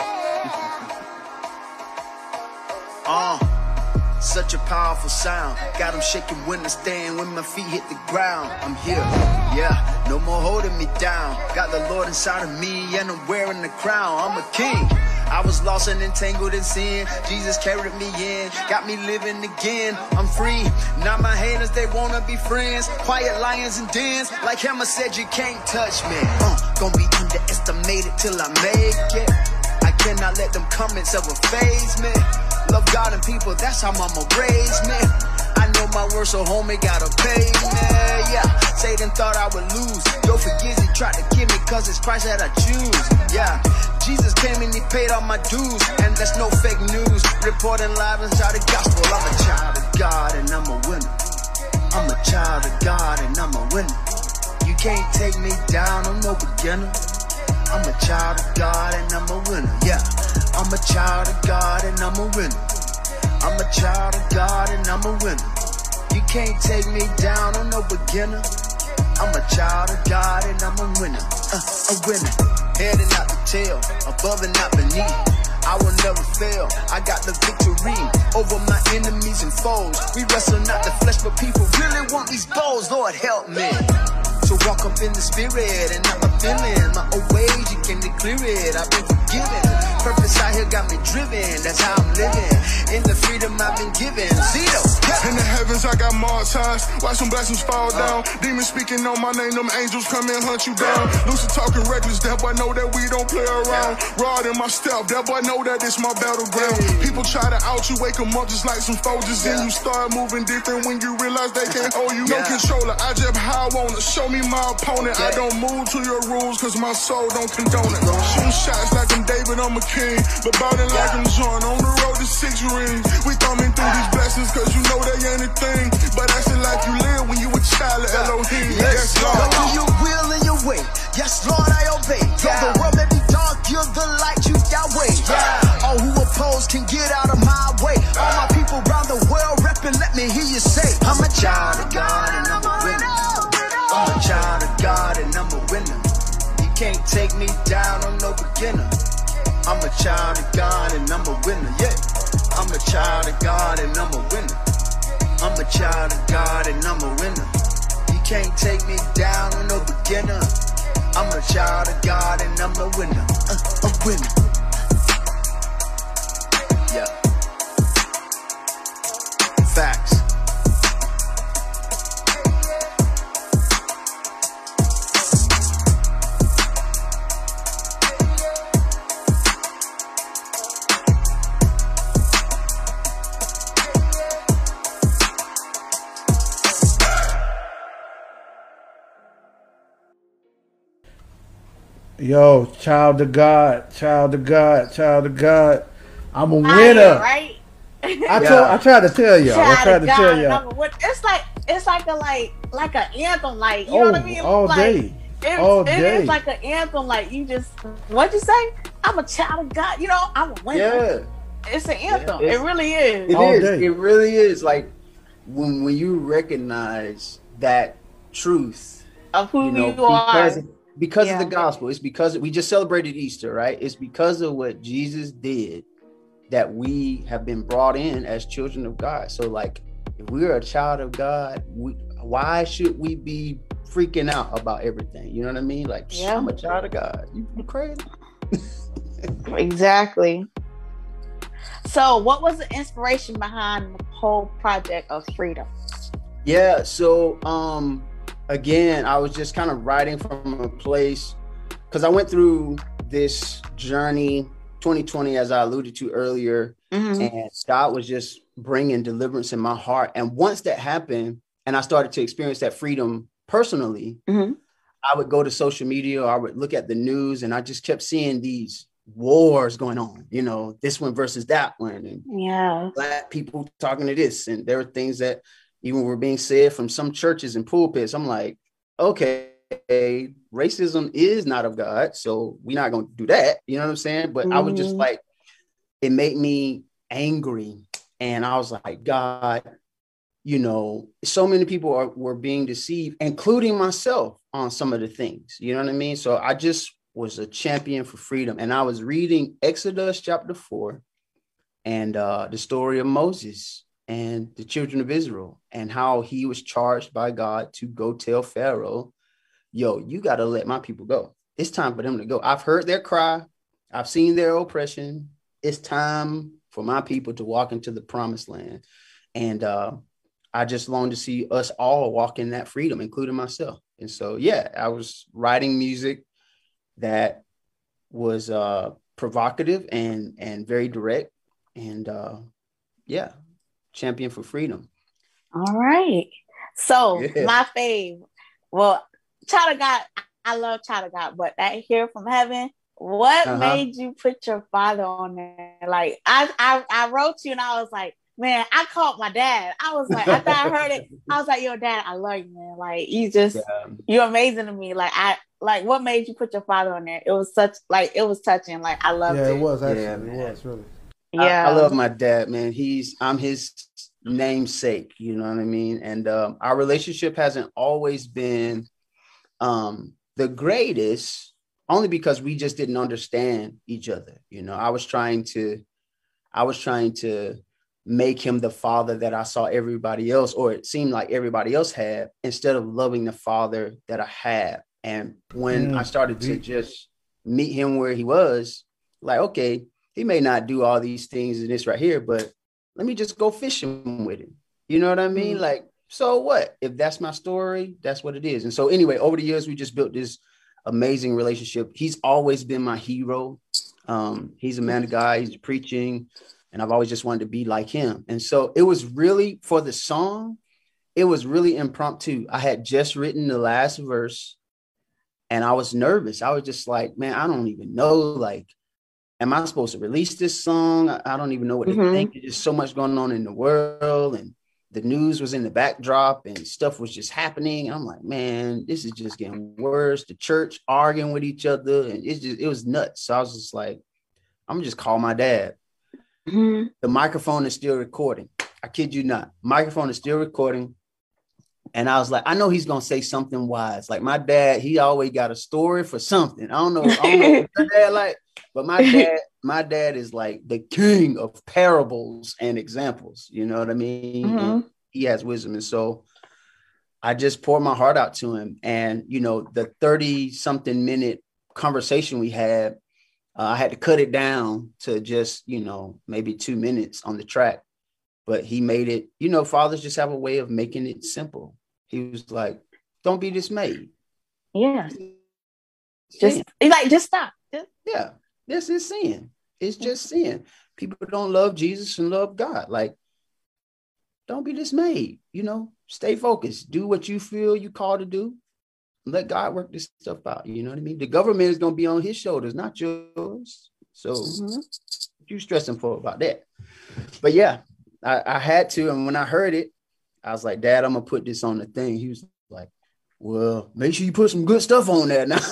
Such a powerful sound. Got them shaking when I stand, when my feet hit the ground. I'm here, yeah, no more holding me down. Got the Lord inside of me and I'm wearing the crown. I'm a king. I was lost and entangled in sin. Jesus carried me in, got me living again. I'm free. Now my haters, they wanna be friends. Quiet lions and dens. Like Hammer said, you can't touch me. Gonna be underestimated till I make it. I cannot let them comments ever faze me. Love God and people, that's how mama raised me. I know my worth, so homie gotta pay me. Yeah, Satan thought I would lose. Yo, forget he tried to kill me cause it's Christ that I choose. Yeah, Jesus came and he paid all my dues. And that's no fake news. Reporting live inside the gospel. I'm a child of God and I'm a winner. I'm a child of God and I'm a winner. You can't take me down, I'm no beginner. I'm a child of God and I'm a winner. Yeah, I'm a child of God and I'm a winner. I'm a child of God and I'm a winner. You can't take me down, I'm no beginner. I'm a child of God and I'm a winner. A winner. Head and not the tail, above and not beneath. I will never fail, I got the victory over my enemies and foes. We wrestle not the flesh, but people really want these goals. Lord help me. So walk up in the spirit and not my feeling. My old ways, you can clear it. I've been forgiven. Purpose out here got me driven. That's how I'm living. In the freedom I've been given. See those. In the heavens I got more times. Watch some blessings fall down. Demons speaking on my name. Them angels come and hunt you down. Lucid talking reckless. That boy know that we don't play around. Rod in my stealth. That boy know that it's my battleground. People try to out you. Wake them up just like some soldiers. Then you start moving different when you realize they can't hold you. No controller. I jab how I wanna. Show me my opponent. I don't move to your rules cause my soul don't condone it. Shooting shots like I'm David, I'm a king. But ballin' like I'm John on the road to 6 rings. We thumbing through these blessings cause you know they ain't a thing. But that's the life you live when you a child of Elohim. Yes, Lord. Go to your will and your way. Yes, Lord, I obey. Though the world may be dark, you're the light, you Yahweh. All who oppose can get out of my way. All my people around the world reppin', let me hear you say, I'm a child of God and I'm a winner. I'm a child of God and I'm a winner. You can't take me down, I'm no beginner. I'm a child of God and I'm a winner, yeah. I'm a child of God and I'm a winner. I'm a child of God and I'm a winner. You can't take me down, I'm no beginner. I'm a child of God and I'm a winner. A winner. Yeah. Facts. Yo, child of God, child of God, child of God. I'm a winner. Right? I tried to tell y'all. It's like an anthem, like you know what I mean? All day. It is like an anthem, like you just what'd you say? I'm a child of God, you know, I'm a winner. Yeah. It's an anthem. It really is. It really is. Like when you recognize that truth of who you are. Because of the gospel. It's because we just celebrated Easter, right? It's because of what Jesus did that we have been brought in as children of God. So like, if we're a child of God, why should we be freaking out about everything? You know what I mean? Like, I'm a child of God. You crazy? Exactly. So what was the inspiration behind the whole project of Freedom? Yeah, so again, I was just kind of writing from a place because I went through this journey 2020, as I alluded to earlier, and God was just bringing deliverance in my heart. And once that happened and I started to experience that freedom personally, I would go to social media, or I would look at the news, and I just kept seeing these wars going on, you know, this one versus that one, and Black people talking to this, and there were things that even were being said from some churches and pulpits. I'm like, okay, racism is not of God, so we're not going to do that. You know what I'm saying? But I was just like, it made me angry, and I was like, God, you know, so many people were being deceived, including myself, on some of the things. You know what I mean? So I just was a champion for freedom, and I was reading Exodus chapter 4, and the story of Moses and the children of Israel, and how he was charged by God to go tell Pharaoh, yo, you got to let my people go. It's time for them to go. I've heard their cry. I've seen their oppression. It's time for my people to walk into the promised land. And I just long to see us all walk in that freedom, including myself. And so, yeah, I was writing music that was provocative and very direct. And champion for freedom. All right. So my fave, well, Child of God, I love Child of God, but that Here from Heaven, what made you put your father on there? Like I wrote you and I was like, man, I called my dad. I was like, after I heard it, I was like, yo, Dad, I love you, man. Like you're amazing to me. Like what made you put your father on there? It was it was touching. Like I loved it. Yeah, it was actually. Yeah, it was really. Yeah, I love my dad, man. I'm his namesake, you know what I mean? And our relationship hasn't always been the greatest, only because we just didn't understand each other. You know, I was trying to make him the father that I saw everybody else, or it seemed like everybody else had, instead of loving the father that I had. And when I started to just meet him where he was, like, okay, he may not do all these things and this right here, but let me just go fishing with him. You know what I mean? Like, so what? If that's my story, that's what it is. And so anyway, over the years, we just built this amazing relationship. He's always been my hero. He's a man of God. He's preaching, and I've always just wanted to be like him. And so it was really, for the song, it was really impromptu. I had just written the last verse, and I was nervous. I was just like, man, I don't even know, like, am I supposed to release this song? I don't even know what to think. There's so much going on in the world, and the news was in the backdrop, and stuff was just happening. I'm like, man, this is just getting worse. The church arguing with each other, and it was nuts. So I was just like, I'm gonna just call my dad. The microphone is still recording. I kid you not. Microphone is still recording. And I was like, I know he's gonna say something wise. Like my dad, he always got a story for something. I don't know what your dad like, but my dad is like the king of parables and examples. You know what I mean? And he has wisdom. And so I just poured my heart out to him. And, you know, the 30-something minute conversation we had, I had to cut it down to just, you know, maybe 2 minutes on the track. But he made it, you know, fathers just have a way of making it simple. He was like, don't be dismayed. Yeah. Just stop. Yeah. This is sin. It's just sin. People don't love Jesus and love God. Like, don't be dismayed. You know, stay focused. Do what you feel you called to do. Let God work this stuff out. You know what I mean? The government is going to be on his shoulders, not yours. So what you stressing for about that? But yeah, I had to. And when I heard it, I was like, Dad, I'm going to put this on the thing. He was like, well, make sure you put some good stuff on there now.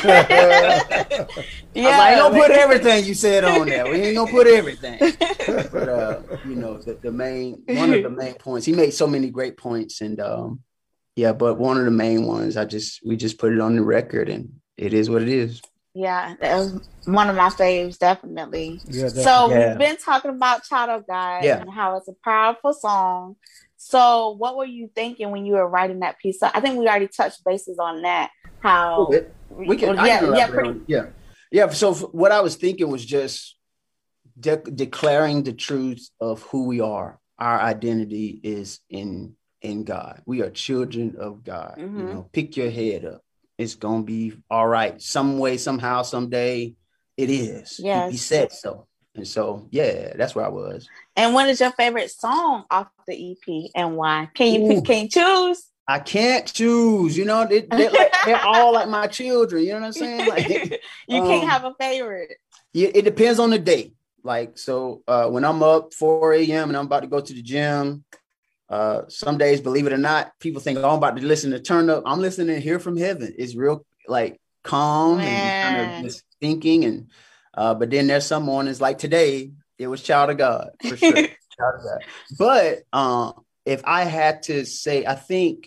Yeah, I ain't gonna put everything you said on there. We ain't gonna put everything. But you know, one of the main points, he made so many great points, and but one of the main ones, we just put it on the record, and it is what it is. Yeah, that was one of my faves, definitely. Yeah, so we've been talking about Child of God and how it's a powerful song. So what were you thinking when you were writing that piece? I think we already touched bases on that. How we can, So what I was thinking was just declaring the truth of who we are. Our identity is in God. We are children of God. You know, pick your head up. It's gonna be all right. Some way, somehow, someday, it is. Yes. He said so. And so, yeah, that's where I was. And what is your favorite song off the EP and why? Can you choose? I can't choose, you know, they're all like my children, you know what I'm saying? Like, you can't have a favorite. It depends on the day. Like, so when I'm up 4 a.m. and I'm about to go to the gym, some days, believe it or not, people think, oh, I'm about to listen to Turn Up. I'm listening to Hear from Heaven. It's real, like, calm and kind of just thinking. And but then there's some mornings like today, it was Child of God for sure. Child of God. But if I had to say, I think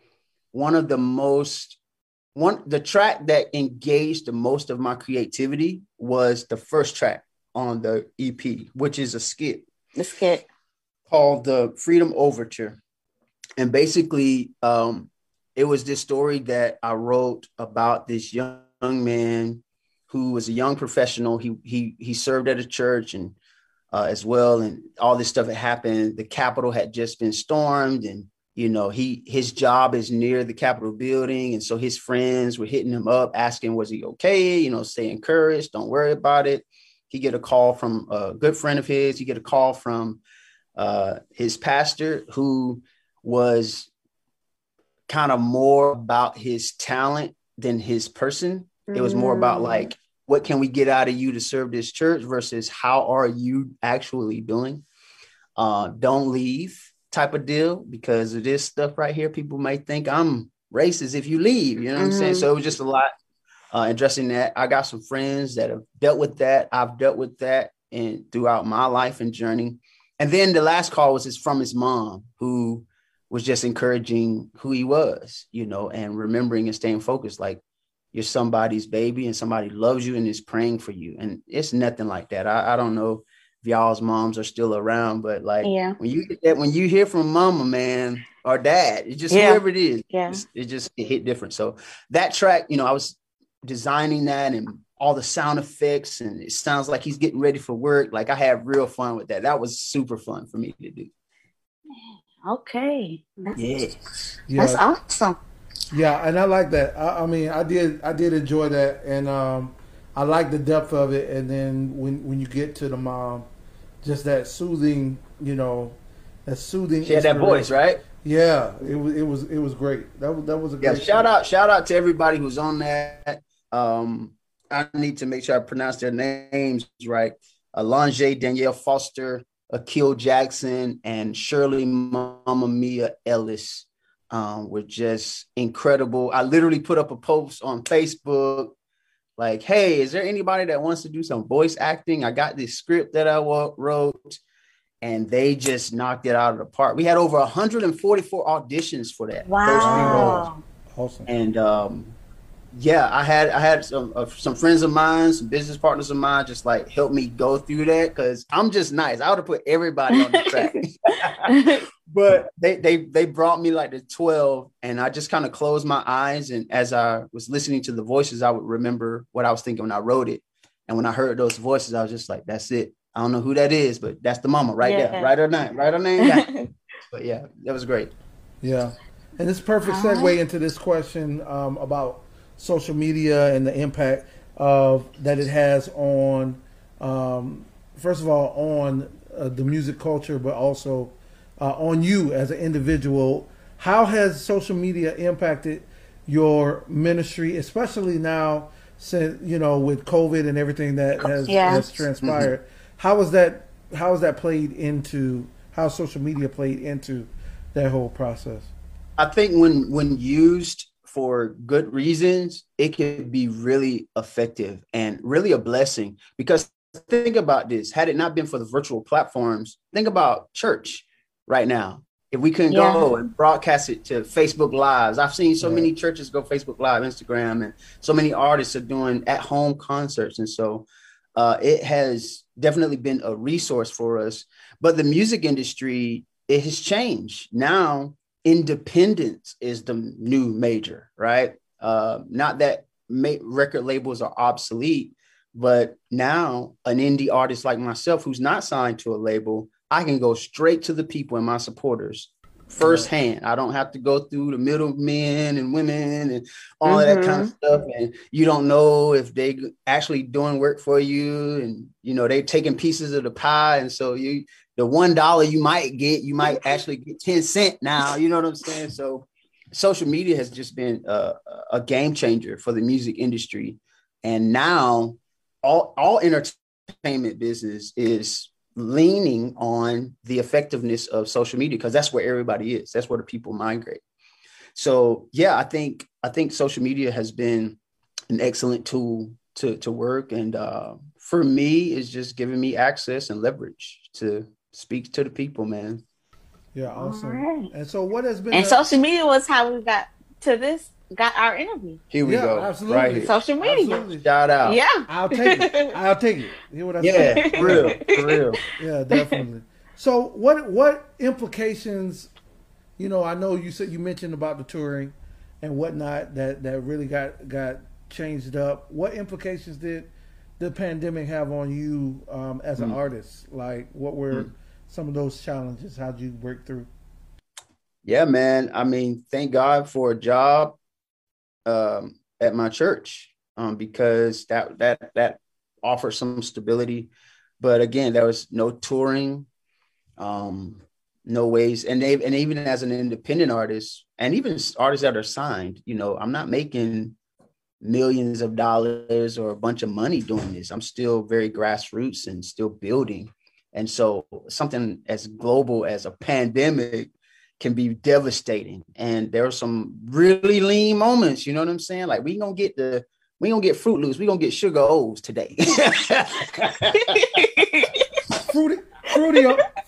the track that engaged the most of my creativity was the first track on the EP, which is a skit. The skit called the Freedom Overture. And basically, it was this story that I wrote about this young man who was a young professional. He served at a church and as well, and all this stuff had happened. The Capitol had just been stormed, and you know, his job is near the Capitol building. And so his friends were hitting him up, asking, was he okay? You know, stay encouraged. Don't worry about it. He get a call from a good friend of his. He get a call from his pastor, who was kind of more about his talent than his person. It was more about like, what can we get out of you to serve this church versus how are you actually doing? Don't leave type of deal, because of this stuff right here. People might think I'm racist if you leave, you know what I'm saying? So it was just a lot addressing that. I got some friends that have dealt with that. I've dealt with that and throughout my life and journey. And then the last call was from his mom, who was just encouraging who he was, you know, and remembering and staying focused. Like, you're somebody's baby and somebody loves you and is praying for you. And it's nothing like that. I don't know if y'all's moms are still around, but like when you get that, when you hear from mama, man, or dad, it's just whoever it is, it hit different. So that track, you know, I was designing that and all the sound effects, and it sounds like he's getting ready for work. Like, I had real fun with that. That was super fun for me to do. Okay. That's awesome. Yeah, and I like that. I mean, I did enjoy that, and I like the depth of it. And then when you get to the mom, just that soothing, you know, that soothing. She had that voice, right? Yeah, it was great. That was a great shout out to everybody who's on that. I need to make sure I pronounce their names right. Alonjay Danielle Foster, Akil Jackson, and Shirley Mama Mia Ellis were just incredible. I literally put up a post on Facebook like, hey, is there anybody that wants to do some voice acting? I got this script that I wrote, and they just knocked it out of the park. We had over 144 auditions for that. Wow. Awesome. And I had some friends of mine, some business partners of mine, just like help me go through that, because I'm just nice. I would have put everybody on the track. But they brought me like the 12, and I just kind of closed my eyes. And as I was listening to the voices, I would remember what I was thinking when I wrote it. And when I heard those voices, I was just like, that's it. I don't know who that is, but that's the mama right there. Write her name down. But yeah, that was great. Yeah. And it's a perfect segue into this question about social media and the impact that it has on, first of all, on the music culture, but also on you as an individual. How has social media impacted your ministry, especially now, since, you know, with COVID and everything that has transpired? How has that played into, how social media played into that whole process? I think when used for good reasons, it can be really effective and really a blessing. Because think about this, had it not been for the virtual platforms, think about church right now. If we couldn't go and broadcast it to Facebook Lives, I've seen so many churches go Facebook Live, Instagram, and so many artists are doing at-home concerts. And so it has definitely been a resource for us. But the music industry, it has changed. Now, independence is the new major, right? Not that record labels are obsolete, but now an indie artist like myself, who's not signed to a label, I can go straight to the people and my supporters firsthand. I don't have to go through the middlemen and women and all of that kind of stuff. And you don't know if they actually doing work for you, and, you know, they taking pieces of the pie. And so the $1 you might actually get 10 cents now, you know what I'm saying? So social media has just been a game changer for the music industry. And now all entertainment business is leaning on the effectiveness of social media, because that's where everybody is. That's where the people migrate. So yeah, I think social media has been an excellent tool to work. And for me, it's just giving me access and leverage to speak to the people, man. Yeah, awesome. Right. And so what has been... And social media was how we got our interview. Here we go. Absolutely. Right here. Social media. Absolutely. Shout out. Yeah. I'll take it. You hear what I Yeah, say? for real. Yeah, definitely. So what implications, I know you mentioned about the touring and whatnot that really got changed up. What implications did the pandemic have on you as an artist? Like, what were some of those challenges? How'd you work through? Yeah, man. I mean, thank God for a job at my church, because that offered some stability. But again, there was no touring, no ways. And even as an independent artist, and even artists that are signed, I'm not making millions of dollars or a bunch of money doing this. I'm still very grassroots and still building. And so something as global as a pandemic can be devastating. And there are some really lean moments, you know what I'm saying? Like, we gonna get Fruit Loops, we gonna get Sugar O's today. Fruity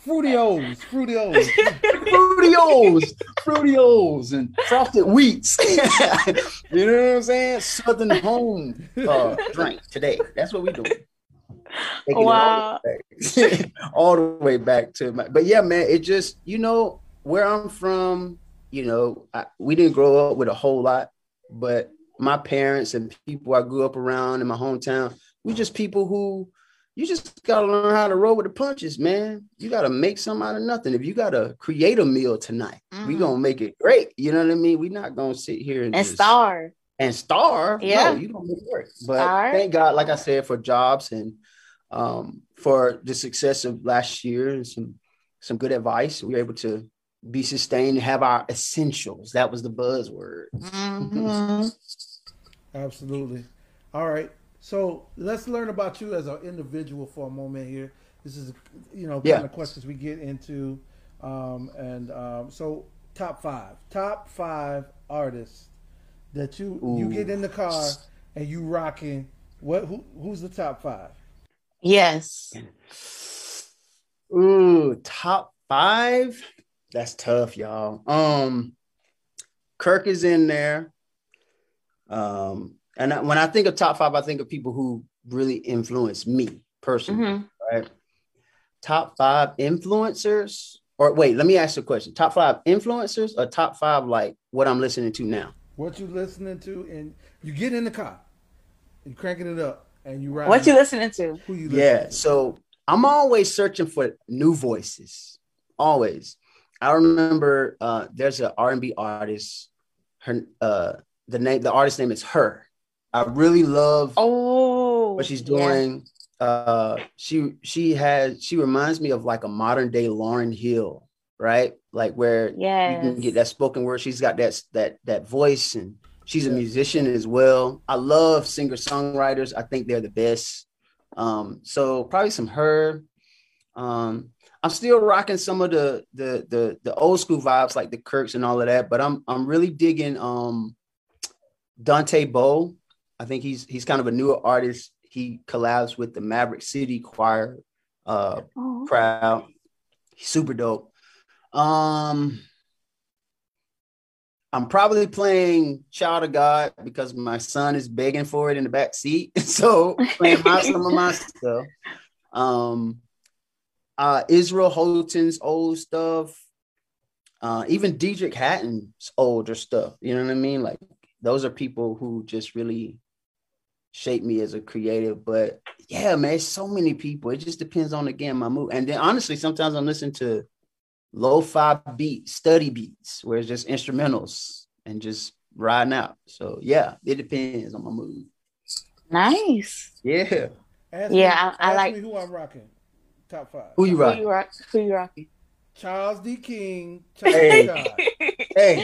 O's and Frosted Wheats. You know what I'm saying? Southern Home drink today. That's what we doing. Wow. All the way back to but yeah, man, it just, where I'm from, we didn't grow up with a whole lot, but my parents and people I grew up around in my hometown, we just people who, you just got to learn how to roll with the punches, man. You got to make something out of nothing. If you got to create a meal tonight, we going to make it great. You know what I mean? We're not going to sit here and starve. Yeah. No, you don't make it work. But thank God, like I said, for jobs and for the success of last year and some good advice, we were able to be sustained and have our essentials. That was the buzzword. Mm-hmm. Absolutely. All right. So let's learn about you as an individual for a moment here. This is, kind of questions we get into. So top five artists that you get in the car and you rocking. Who's the top five? Yes. Ooh, top five? That's tough, y'all. Kirk is in there. And when I think of top five, I think of people who really influence me personally, right? Top five influencers, or wait, let me ask you a question. Top five influencers or top five, like what I'm listening to now? What you listening to, and you get in the car, you cranking it up, and you ride. What you listening to? Who you listening to? So I'm always searching for new voices, always. I remember there's an R&B artist, the artist name is Her. I really love what she's doing. Yeah. She reminds me of like a modern day Lauryn Hill, right? Like where you can get that spoken word. She's got that voice, and she's a musician as well. I love singer-songwriters. I think they're the best. So probably some Her. I'm still rocking some of the old school vibes like the Kirks and all of that, but I'm really digging Dante Bowe. I think he's kind of a newer artist. He collabs with the Maverick City Choir crowd. He's super dope. I'm probably playing Child of God because my son is begging for it in the back seat. So playing some of my stuff. Israel Houghton's old stuff. Even Deitrick Hatton's older stuff. You know what I mean? Like those are people who just really shape me as a creative. But yeah, man, it's so many people. It just depends on, again, my mood. And then honestly, sometimes I'm listening to lo-fi beats, study beats, where it's just instrumentals and just riding out. So yeah, it depends on my mood. Nice. Yeah. I like me who I'm rocking. Top five. Who you rocking? Who you rocking? Charles D. King. Hey.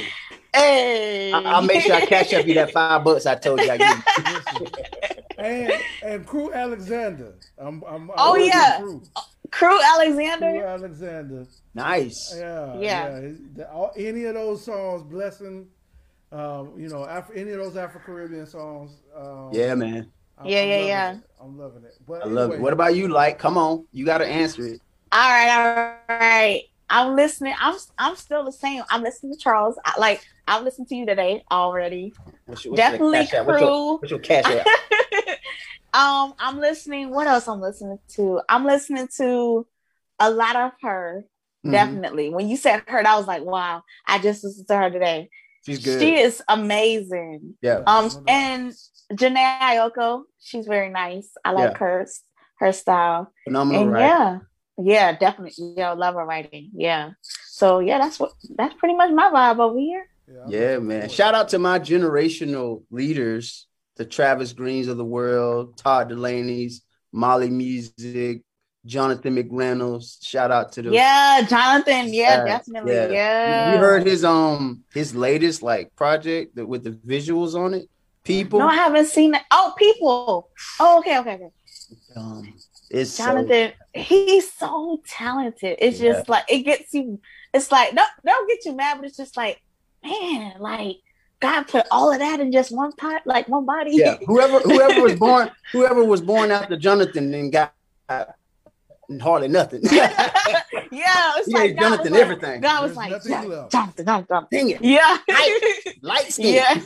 Hey. I'll make sure I cash up you that $5 I told you I give. And Crew Alexander. Oh yeah, Crew Alexander. Crew Alexander. Nice. Yeah. Any of those songs, Blessing. Any of those Afro-Caribbean songs. Yeah, man. I'm loving it. But I love it. What about you? Like, come on, you got to answer it. All right. I'm listening. I'm still the same. I'm listening to Charles. I've listened to you today already. What's Definitely Crew. What's your cash app? I'm listening. What else I'm listening to? I'm listening to a lot of her. Mm-hmm. Definitely. When you said her, I was like, wow. I just listened to her today. She's good. She is amazing. Yeah. And Janae Ayoko, she's very nice. I like her style. Phenomenal. And yeah, definitely. Yeah, love her writing. Yeah. So yeah, that's pretty much my vibe over here. Yeah, man. Shout out to my generational leaders, the Travis Greens of the world, Todd Delaney's, Molly Music, Jonathan McReynolds. Shout out to the Jonathan. Yeah, definitely. Yeah. You heard his latest project with the visuals on it? People. No, I haven't seen it. Oh, People. Oh, okay. It's Jonathan. He's so talented. It's just it gets you. It's like don't get you mad, but it's just like, man, God put all of that in just one pot, one body. Yeah. Whoever was born after Jonathan and got hardly nothing. It's like Jonathan everything. God was like, Jonathan. Dang it. Yeah. Light skin. Yeah.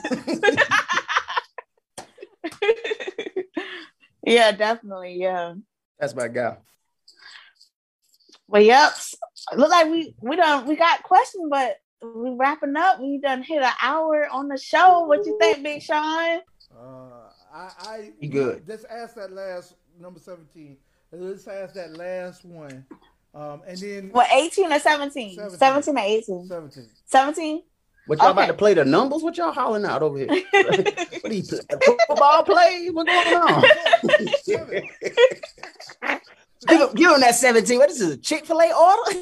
Yeah, definitely. Yeah. That's my guy. Well, yep. Look like we got questions, but we wrapping up. We done hit an hour on the show. What you think, Big Sean? You good? Just ask that last number 17. Let's ask that last one. And then 18 or 17? 17 or 18? 17. What y'all about to play the numbers? What y'all hollering out over here? What do you play? Football play? What's going on? Give him that 17. What is this? A Chick-fil-A order?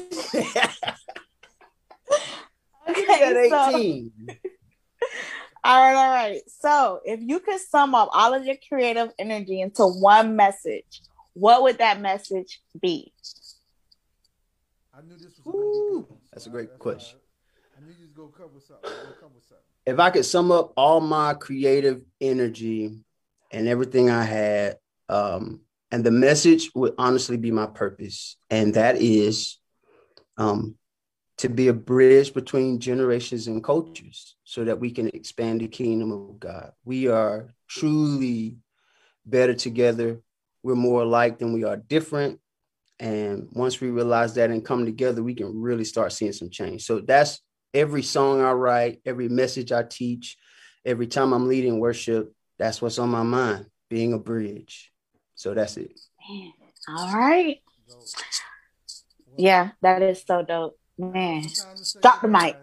Okay, 18. All right. So if you could sum up all of your creative energy into one message, what would that message be? I knew this was that's a great question. I knew you was gonna come with something. If I could sum up all my creative energy and everything I had, and the message would honestly be my purpose, and that is to be a bridge between generations and cultures so that we can expand the kingdom of God. We are truly better together. We're more alike than we are different. And once we realize that and come together, we can really start seeing some change. So that's every song I write, every message I teach, every time I'm leading worship, that's what's on my mind, being a bridge. So that's it. All right. Yeah, that is so dope. Man, drop the mic.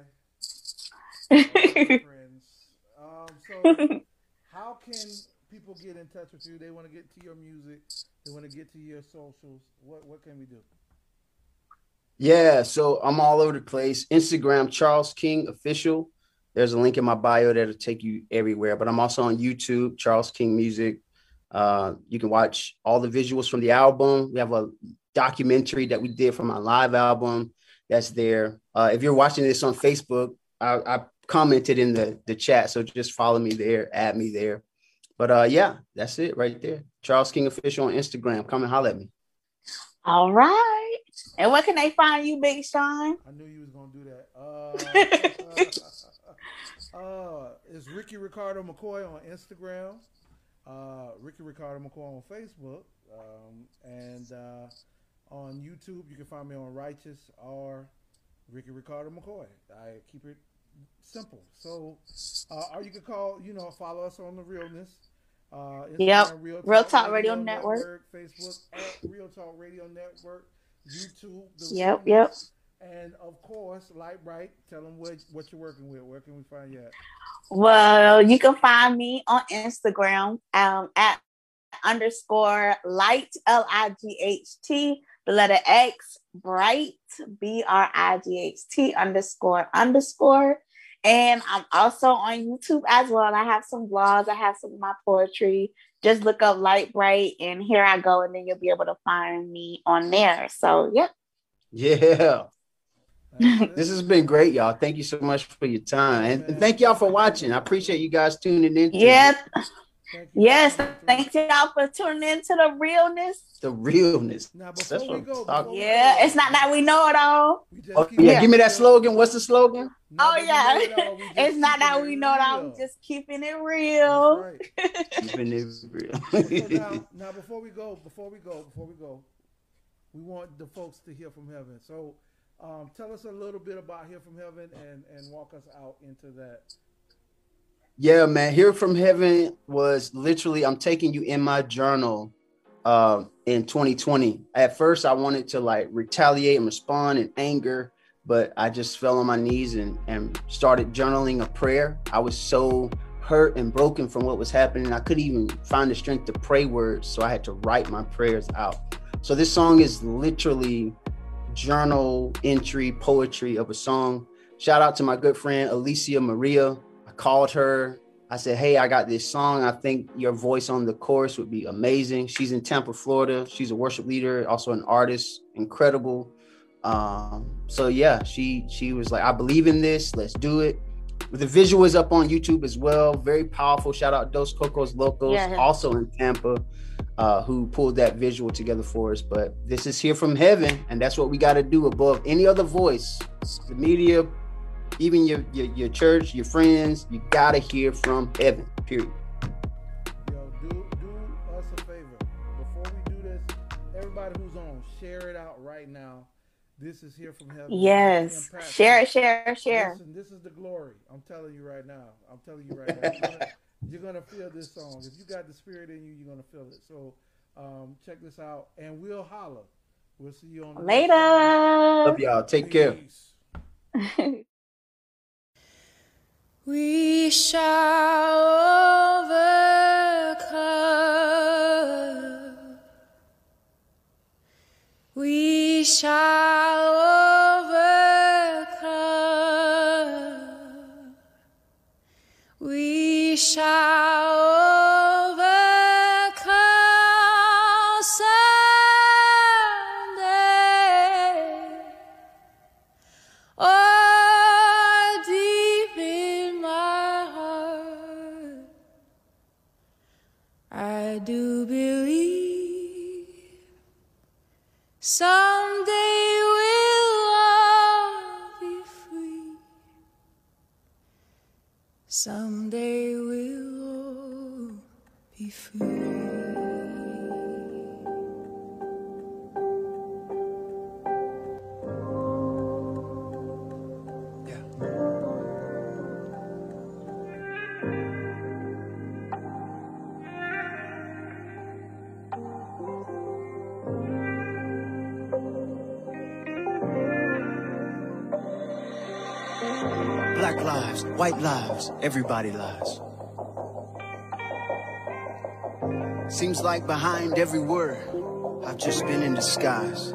So how can people get in touch with you? They want to get to your music. They want to get to your socials. What can we do? Yeah, so I'm all over the place. Instagram, Charles King Official. There's a link in my bio that'll take you everywhere. But I'm also on YouTube, Charles King Music. You can watch all the visuals from the album. We have a documentary that we did from my live album that's there. If you're watching this on Facebook, I commented in the chat. So just follow me there, add me there. But yeah, that's it right there. Charles King Official on Instagram. Come and holler at me. All right. And where can they find you, Big Sean? I knew you was going to do that. It's Ricky Ricardo McCoy on Instagram. Ricky Ricardo McCoy on Facebook. And on YouTube, you can find me on Righteous or Ricky Ricardo McCoy. I keep it simple. So, or you can follow us on The Realness. Instagram, Real Talk Radio Network. Facebook at Real Talk Radio Network. YouTube. Yep. And of course, Light Bright. Tell them what you're working with. Where can we find you at? Well, you can find me on Instagram at _light LIGHT, the letter X, bright BRIGHT __. And I'm also on YouTube as well. I have some vlogs. I have some of my poetry. Just look up Light Bright and Here I Go, and then you'll be able to find me on there. So, yep. Yeah. This has been great, y'all. Thank you so much for your time. And thank y'all for watching. I appreciate you guys tuning in. Yeah. Yes. Thank y'all for tuning in to the realness. The realness. Now, That's before what we go, I'm talking. Yeah. It's not that we know it all. Oh, yeah. Give me that slogan. What's the slogan? Oh, yeah. It's not that we know it all. We just keeping it real. That's right. Keeping it real. So now, before we go, we want the folks to hear from heaven. So tell us a little bit about Hear from Heaven and walk us out into that. Yeah, man. Hear from Heaven was literally, I'm taking you in my journal in 2020. At first, I wanted to like retaliate and respond in anger, but I just fell on my knees and started journaling a prayer. I was so hurt and broken from what was happening. I couldn't even find the strength to pray words, so I had to write my prayers out. So this song is literally journal entry poetry of a song. Shout out to my good friend Alicia Maria. I called her. I said, hey, I got this song. I think your voice on the chorus would be amazing. She's in Tampa, Florida. She's a worship leader, also an artist, incredible. So yeah, she was like, I believe in this. Let's do it. The visual is up on YouTube as well. Very powerful. Shout out Dos Cocos Locos, also in Tampa, who pulled that visual together for us. But this is Hear from Heaven, and that's what we got to do above any other voice. The media, even your church, your friends, you got to hear from heaven, period. Yo, do us a favor. Before we do this, everybody who's on, share it out right now. This is Hear from Heaven. Yes. Share. Listen, this is the glory. I'm telling you right now. You're going to feel this song. If you got the spirit in you, you're going to feel it. So check this out, and we'll holler. We'll see you on the later. Love y'all. Take care. We shall overcome. We shall overcome. We shall overcome someday. Oh, deep in my heart, I do believe someday we'll all be free. Someday we'll all be free. Black lives, white lives, everybody lives. Seems like behind every word, I've just been in disguise.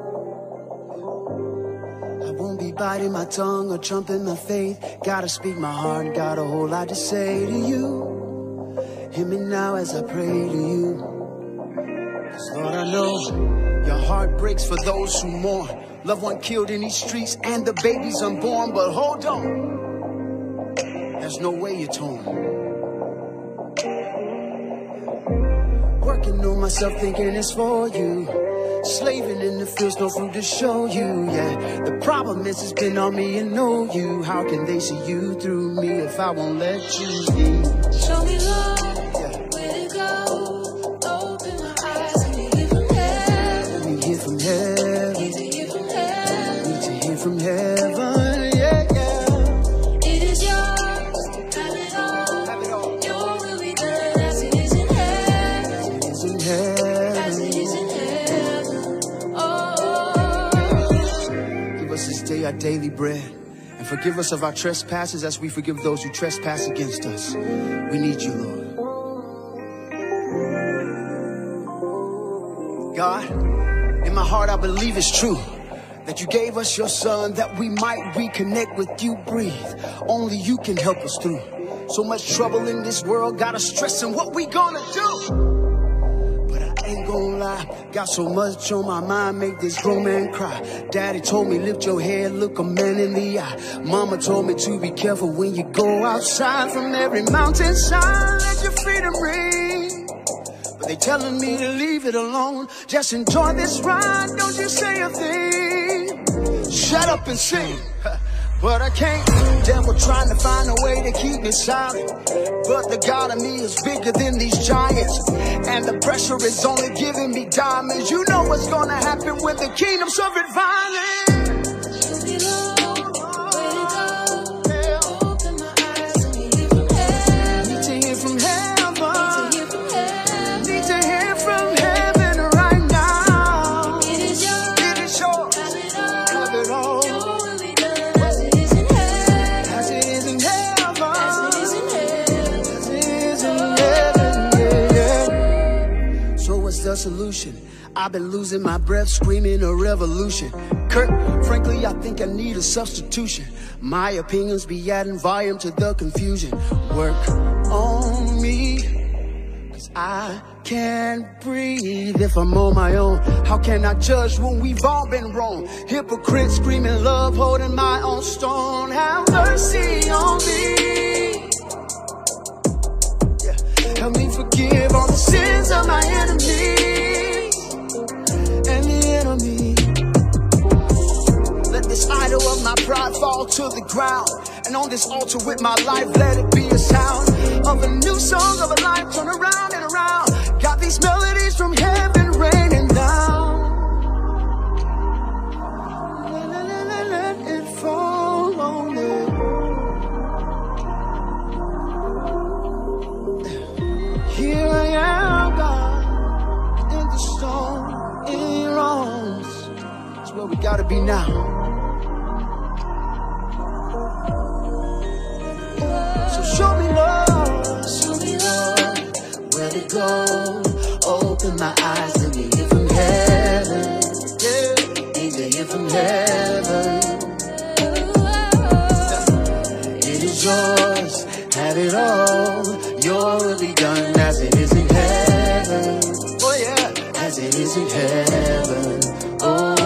I won't be biting my tongue or trumping my faith. Gotta speak my heart, got a whole lot to say to you. Hear me now as I pray to you. 'Cause Lord, I know your heart breaks for those who mourn. Loved one killed in these streets and the babies unborn. But hold on, there's no way you're torn. Working on myself, thinking it's for you. Slaving in the fields, no fruit to show you, yeah. The problem is it's been on me and know you. How can they see you through me if I won't let you be? Show me love, where to go. Open my eyes, let me hear from heaven. Let me hear from heaven. Need to hear from heaven. Need to hear from heaven, yeah, yeah. It is yours, have it all. Have it all. Your will be done as it is in heaven. It is in heaven. As it is in heaven. Oh. Give us this day our daily bread, and forgive us of our trespasses as we forgive those who trespass against us. We need you, Lord. God, in my heart I believe it's true. that you gave us your son, that we might reconnect with you. Breathe, only you can help us through. So much trouble in this world, got us stressing what we gonna do. But I ain't gonna lie, got so much on my mind, make this grown man cry. Daddy told me lift your head, look a man in the eye. Mama told me to be careful when you go outside. From every mountainside, let your freedom ring. But they telling me to leave it alone, just enjoy this ride, don't you say a thing. Shut up and sing, but I can't. Devil trying to find a way to keep me silent, but the God of me is bigger than these giants, and the pressure is only giving me diamonds. You know what's gonna happen when the kingdom suffered violence. Solution. I've been losing my breath, screaming a revolution. Kurt, frankly, I think I need a substitution. My opinions be adding volume to the confusion. Work on me, 'cause I can't breathe if I'm on my own. How can I judge when we've all been wrong? Hypocrite screaming love, holding my own stone. Have mercy on me. Yeah. Help me forgive all the sins of my enemies. Let this idol of my pride fall to the ground, and on this altar with my life, let it be a sound of a new song of a life. Turn around and around, got these melodies from heaven raining down. Let it fall on me. Here I am, God, in the storm, in your arms. That's where we gotta be now. So show me love, where to go. Open my eyes to me from heaven. Yeah, need to hear from heaven. It is yours, have it all. Your will be done as it is in heaven. Oh yeah, as it is in heaven. Oh.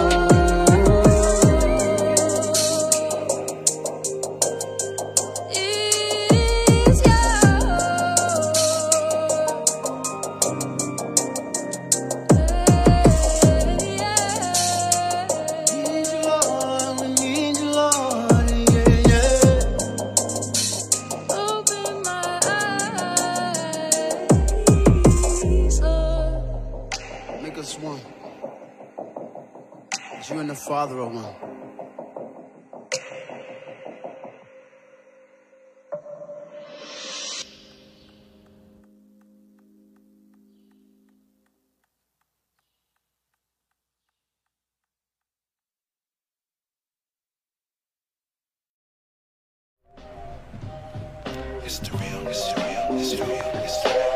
One. You and the Father are one. It's the real, it's the real, it's the real, it's the real.